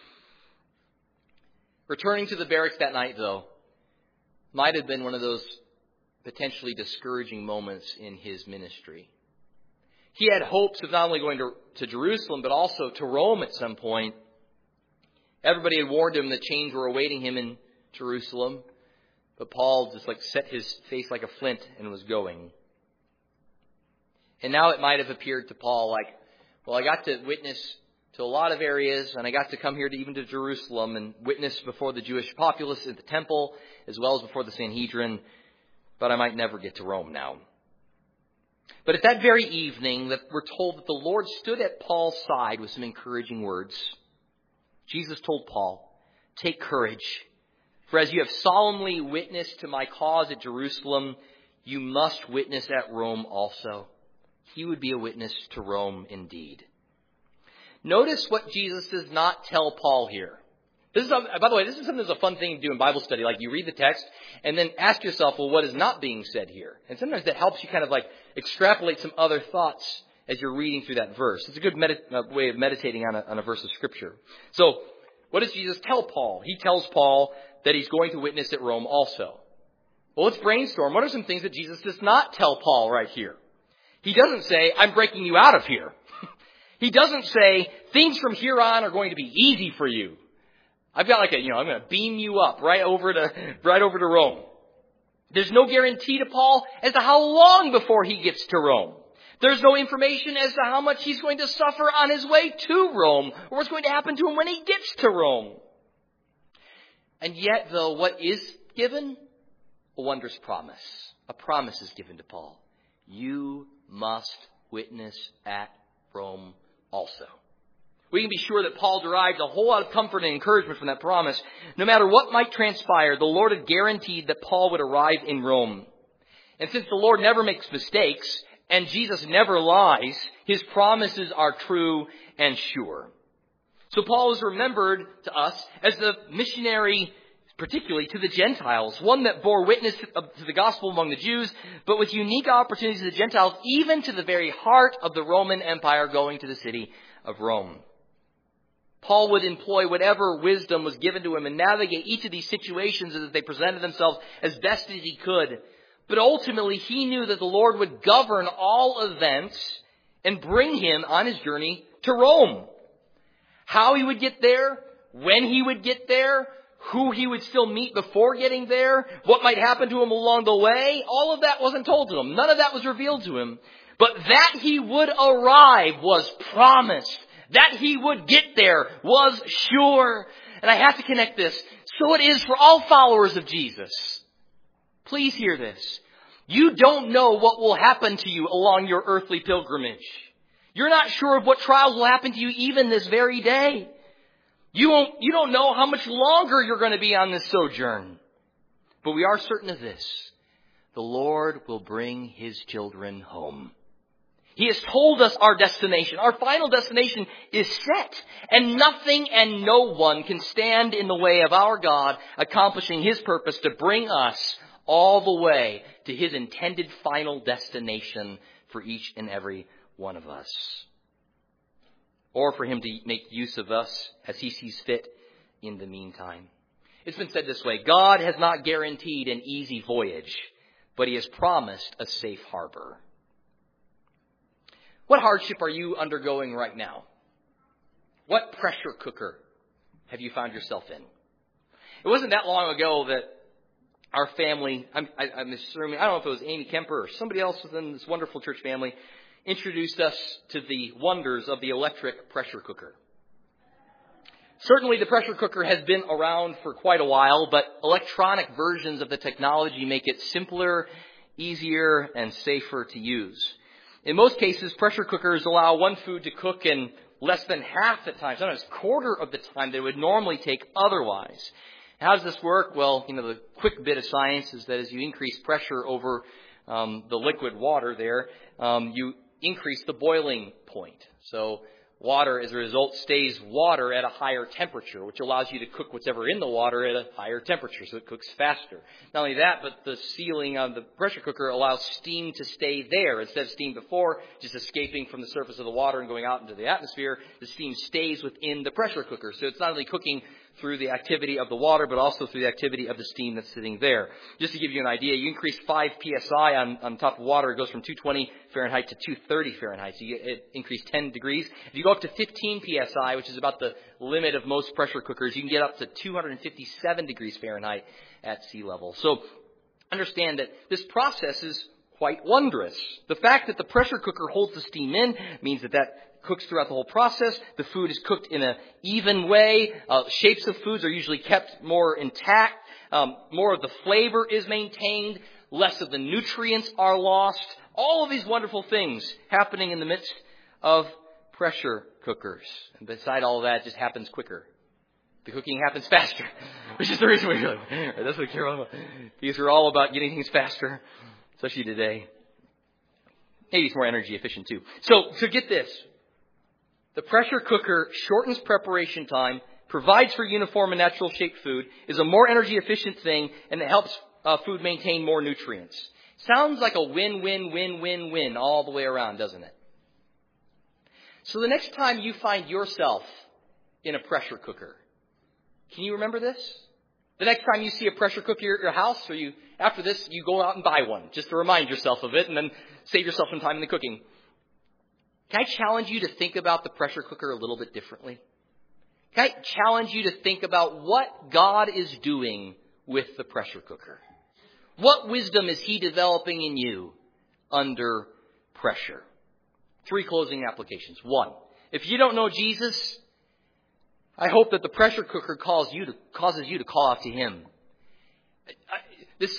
Returning to the barracks that night, though, might have been one of those potentially discouraging moments in his ministry. He had hopes of not only going to Jerusalem, but also to Rome at some point. Everybody had warned him that chains were awaiting him in Jerusalem. But Paul just set his face like a flint and was going. And now it might have appeared to Paul like, well, I got to witness to a lot of areas, and I got to come here even to Jerusalem and witness before the Jewish populace at the temple, as well as before the Sanhedrin, but I might never get to Rome now. But at that very evening, that we're told that the Lord stood at Paul's side with some encouraging words. Jesus told Paul, "Take courage, for as you have solemnly witnessed to my cause at Jerusalem, you must witness at Rome also." He would be a witness to Rome indeed. Notice what Jesus does not tell Paul here. By the way, this is something that's a fun thing to do in Bible study. Like you read the text and then ask yourself, well, what is not being said here? And sometimes that helps you kind of extrapolate some other thoughts as you're reading through that verse. It's a good way of meditating on a verse of Scripture. So what does Jesus tell Paul? He tells Paul that he's going to witness at Rome also. Well, let's brainstorm. What are some things that Jesus does not tell Paul right here? He doesn't say, I'm breaking you out of here. He doesn't say, things from here on are going to be easy for you. I've got I'm going to beam you up right over to Rome. There's no guarantee to Paul as to how long before he gets to Rome. There's no information as to how much he's going to suffer on his way to Rome, or what's going to happen to him when he gets to Rome. And yet, though, what is given? A wondrous promise. A promise is given to Paul. You must witness at Rome also. We can be sure that Paul derived a whole lot of comfort and encouragement from that promise. No matter what might transpire, the Lord had guaranteed that Paul would arrive in Rome. And since the Lord never makes mistakes, and Jesus never lies, his promises are true and sure. So Paul is remembered to us as the missionary, particularly to the Gentiles, one that bore witness to the gospel among the Jews, but with unique opportunities to the Gentiles, even to the very heart of the Roman Empire, going to the city of Rome. Paul would employ whatever wisdom was given to him and navigate each of these situations as they presented themselves as best as he could. But ultimately, he knew that the Lord would govern all events and bring him on his journey to Rome. How he would get there, when he would get there, who he would still meet before getting there, what might happen to him along the way, all of that wasn't told to him. None of that was revealed to him. But that he would arrive was promised. That he would get there was sure. And I have to connect this. So it is for all followers of Jesus. Please hear this. You don't know what will happen to you along your earthly pilgrimage. You're not sure of what trials will happen to you even this very day. You don't know how much longer you're going to be on this sojourn. But we are certain of this. The Lord will bring his children home. He has told us our destination. Our final destination is set. And nothing and no one can stand in the way of our God accomplishing his purpose to bring us all the way to his intended final destination for each and every one of us. Or for him to make use of us as he sees fit in the meantime. It's been said this way: God has not guaranteed an easy voyage, but he has promised a safe harbor. What hardship are you undergoing right now? What pressure cooker have you found yourself in? It wasn't that long ago that our family, I'm assuming, I don't know if it was Amy Kemper or somebody else within this wonderful church family, introduced us to the wonders of the electric pressure cooker. Certainly the pressure cooker has been around for quite a while, but electronic versions of the technology make it simpler, easier, and safer to use. In most cases, pressure cookers allow one food to cook in less than half the time, sometimes a quarter of the time that it would normally take otherwise. How does this work? Well, the quick bit of science is that as you increase pressure over the liquid water there, you increase the boiling point. So water, as a result, stays water at a higher temperature, which allows you to cook whatever in the water at a higher temperature, so it cooks faster. Not only that, but the sealing of the pressure cooker allows steam to stay there. Instead of steam before just escaping from the surface of the water and going out into the atmosphere, the steam stays within the pressure cooker. So it's not only cooking through the activity of the water, but also through the activity of the steam that's sitting there. Just to give you an idea, you increase 5 psi on top of water, it goes from 220 Fahrenheit to 230 Fahrenheit. So it increased 10 degrees. If you go up to 15 psi, which is about the limit of most pressure cookers, you can get up to 257 degrees Fahrenheit at sea level. So understand that this process is quite wondrous. The fact that the pressure cooker holds the steam in means that cooks throughout the whole process. The food is cooked in an even way. Shapes of foods are usually kept more intact. More of the flavor is maintained. Less of the nutrients are lost. All of these wonderful things happening in the midst of pressure cookers. And beside all of that, it just happens quicker. The cooking happens faster, which is the reason we do it. That's what Carol about. Because we're all about getting things faster, especially today. Maybe it's more energy efficient too. So get this. The pressure cooker shortens preparation time, provides for uniform and natural shaped food, is a more energy efficient thing, and it helps food maintain more nutrients. Sounds like a win-win-win-win-win all the way around, doesn't it? So the next time you find yourself in a pressure cooker, can you remember this? The next time you see a pressure cooker at your house, or after this, you go out and buy one, just to remind yourself of it, and then save yourself some time in the cooking. Can I challenge you to think about the pressure cooker a little bit differently? Can I challenge you to think about what God is doing with the pressure cooker? What wisdom is He developing in you under pressure? 3 closing applications. 1, if you don't know Jesus, I hope that the pressure cooker causes you to call out to Him. This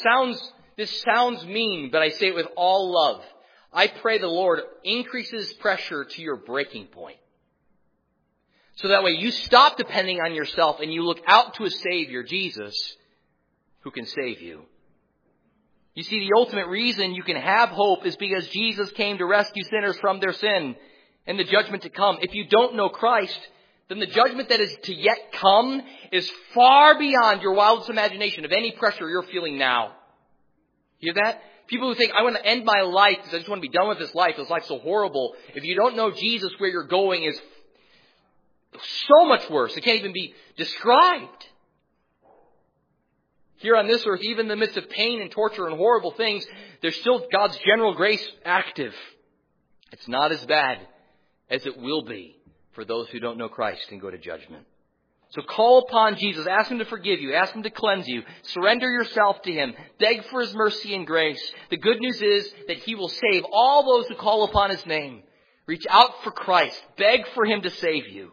sounds mean, but I say it with all love. I pray the Lord increases pressure to your breaking point. So that way you stop depending on yourself and you look out to a Savior, Jesus, who can save you. You see, the ultimate reason you can have hope is because Jesus came to rescue sinners from their sin and the judgment to come. If you don't know Christ, then the judgment that is to yet come is far beyond your wildest imagination of any pressure you're feeling now. Hear that? People who think, I want to end my life because I just want to be done with this life. This life's so horrible. If you don't know Jesus, where you're going is so much worse. It can't even be described. Here on this earth, even in the midst of pain and torture and horrible things, there's still God's general grace active. It's not as bad as it will be for those who don't know Christ and go to judgment. So call upon Jesus. Ask Him to forgive you. Ask Him to cleanse you. Surrender yourself to Him. Beg for His mercy and grace. The good news is that He will save all those who call upon His name. Reach out for Christ. Beg for Him to save you.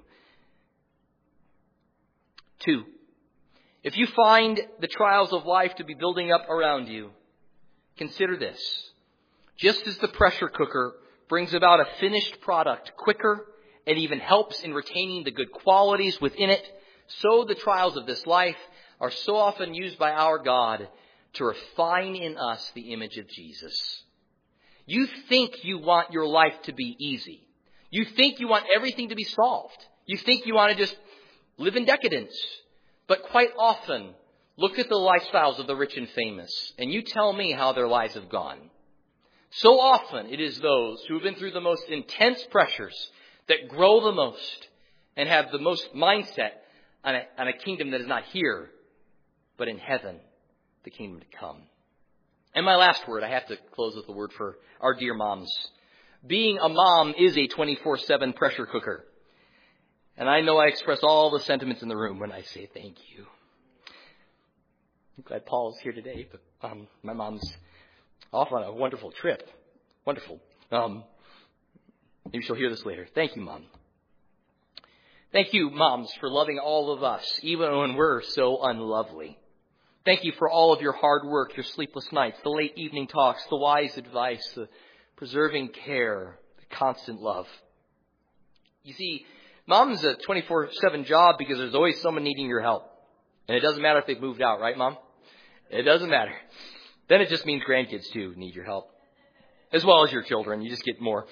2, if you find the trials of life to be building up around you, consider this. Just as the pressure cooker brings about a finished product quicker and even helps in retaining the good qualities within it, so the trials of this life are so often used by our God to refine in us the image of Jesus. You think you want your life to be easy. You think you want everything to be solved. You think you want to just live in decadence. But quite often, look at the lifestyles of the rich and famous, and you tell me how their lives have gone. So often it is those who have been through the most intense pressures that grow the most and have the most mindset on a kingdom that is not here, but in heaven, the kingdom to come. And my last word, I have to close with a word for our dear moms. Being a mom is a 24/7 pressure cooker. And I know I express all the sentiments in the room when I say thank you. I'm glad Paul's here today, but my mom's off on a wonderful trip. Wonderful. Maybe she'll hear this later. Thank you, Mom. Thank you, moms, for loving all of us, even when we're so unlovely. Thank you for all of your hard work, your sleepless nights, the late evening talks, the wise advice, the preserving care, the constant love. You see, mom's a 24/7 job because there's always someone needing your help. And it doesn't matter if they've moved out, right, Mom? It doesn't matter. Then it just means grandkids, too, need your help. As well as your children. You just get more.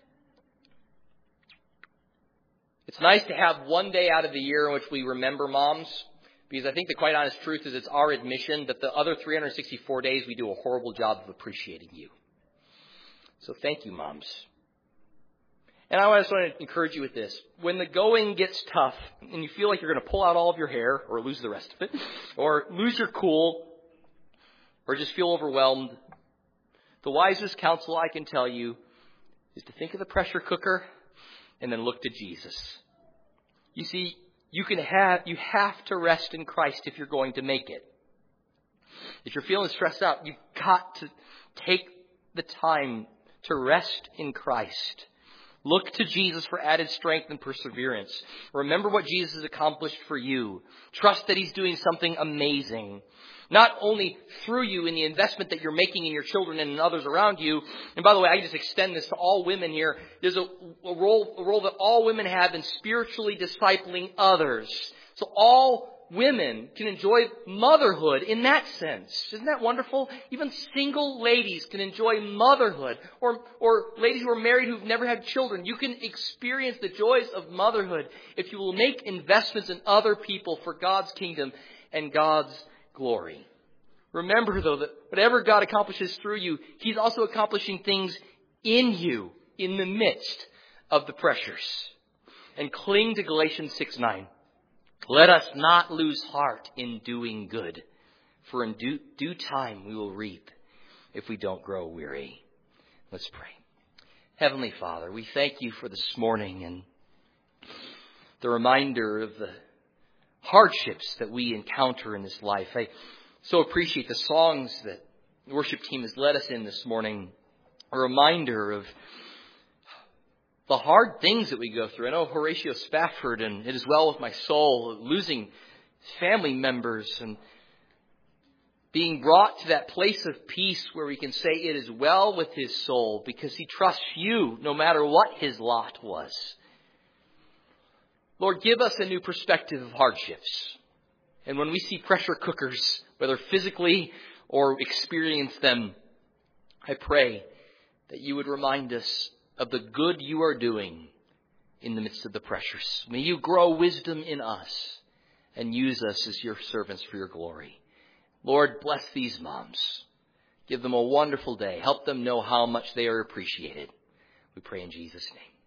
It's nice to have one day out of the year in which we remember moms, because I think the quite honest truth is it's our admission that the other 364 days we do a horrible job of appreciating you. So thank you, moms. And I just want to encourage you with this. When the going gets tough and you feel like you're going to pull out all of your hair or lose the rest of it or lose your cool or just feel overwhelmed, the wisest counsel I can tell you is to think of the pressure cooker and then look to Jesus. You see, you have to rest in Christ if you're going to make it. If you're feeling stressed out, you've got to take the time to rest in Christ. Look to Jesus for added strength and perseverance. Remember what Jesus has accomplished for you. Trust that He's doing something amazing. Not only through you in the investment that you're making in your children and in others around you. And by the way, I just extend this to all women here. There's a role that all women have in spiritually discipling others. So all women can enjoy motherhood in that sense. Isn't that wonderful? Even single ladies can enjoy motherhood. Or ladies who are married who've never had children. You can experience the joys of motherhood if you will make investments in other people for God's kingdom and God's glory. Remember, though, that whatever God accomplishes through you, He's also accomplishing things in you in the midst of the pressures. And cling to Galatians 6:9. Let us not lose heart in doing good, for in due time we will reap if we don't grow weary. Let's pray. Heavenly Father, we thank You for this morning and the reminder of the hardships that we encounter in this life. I so appreciate the songs that the worship team has led us in this morning. A reminder of the hard things that we go through. I know Horatio Spafford, and it is well with my soul, losing family members and being brought to that place of peace where we can say it is well with his soul because he trusts You no matter what his lot was. Lord, give us a new perspective of hardships. And when we see pressure cookers, whether physically or experience them, I pray that You would remind us of the good You are doing in the midst of the pressures. May You grow wisdom in us and use us as Your servants for Your glory. Lord, bless these moms. Give them a wonderful day. Help them know how much they are appreciated. We pray in Jesus' name.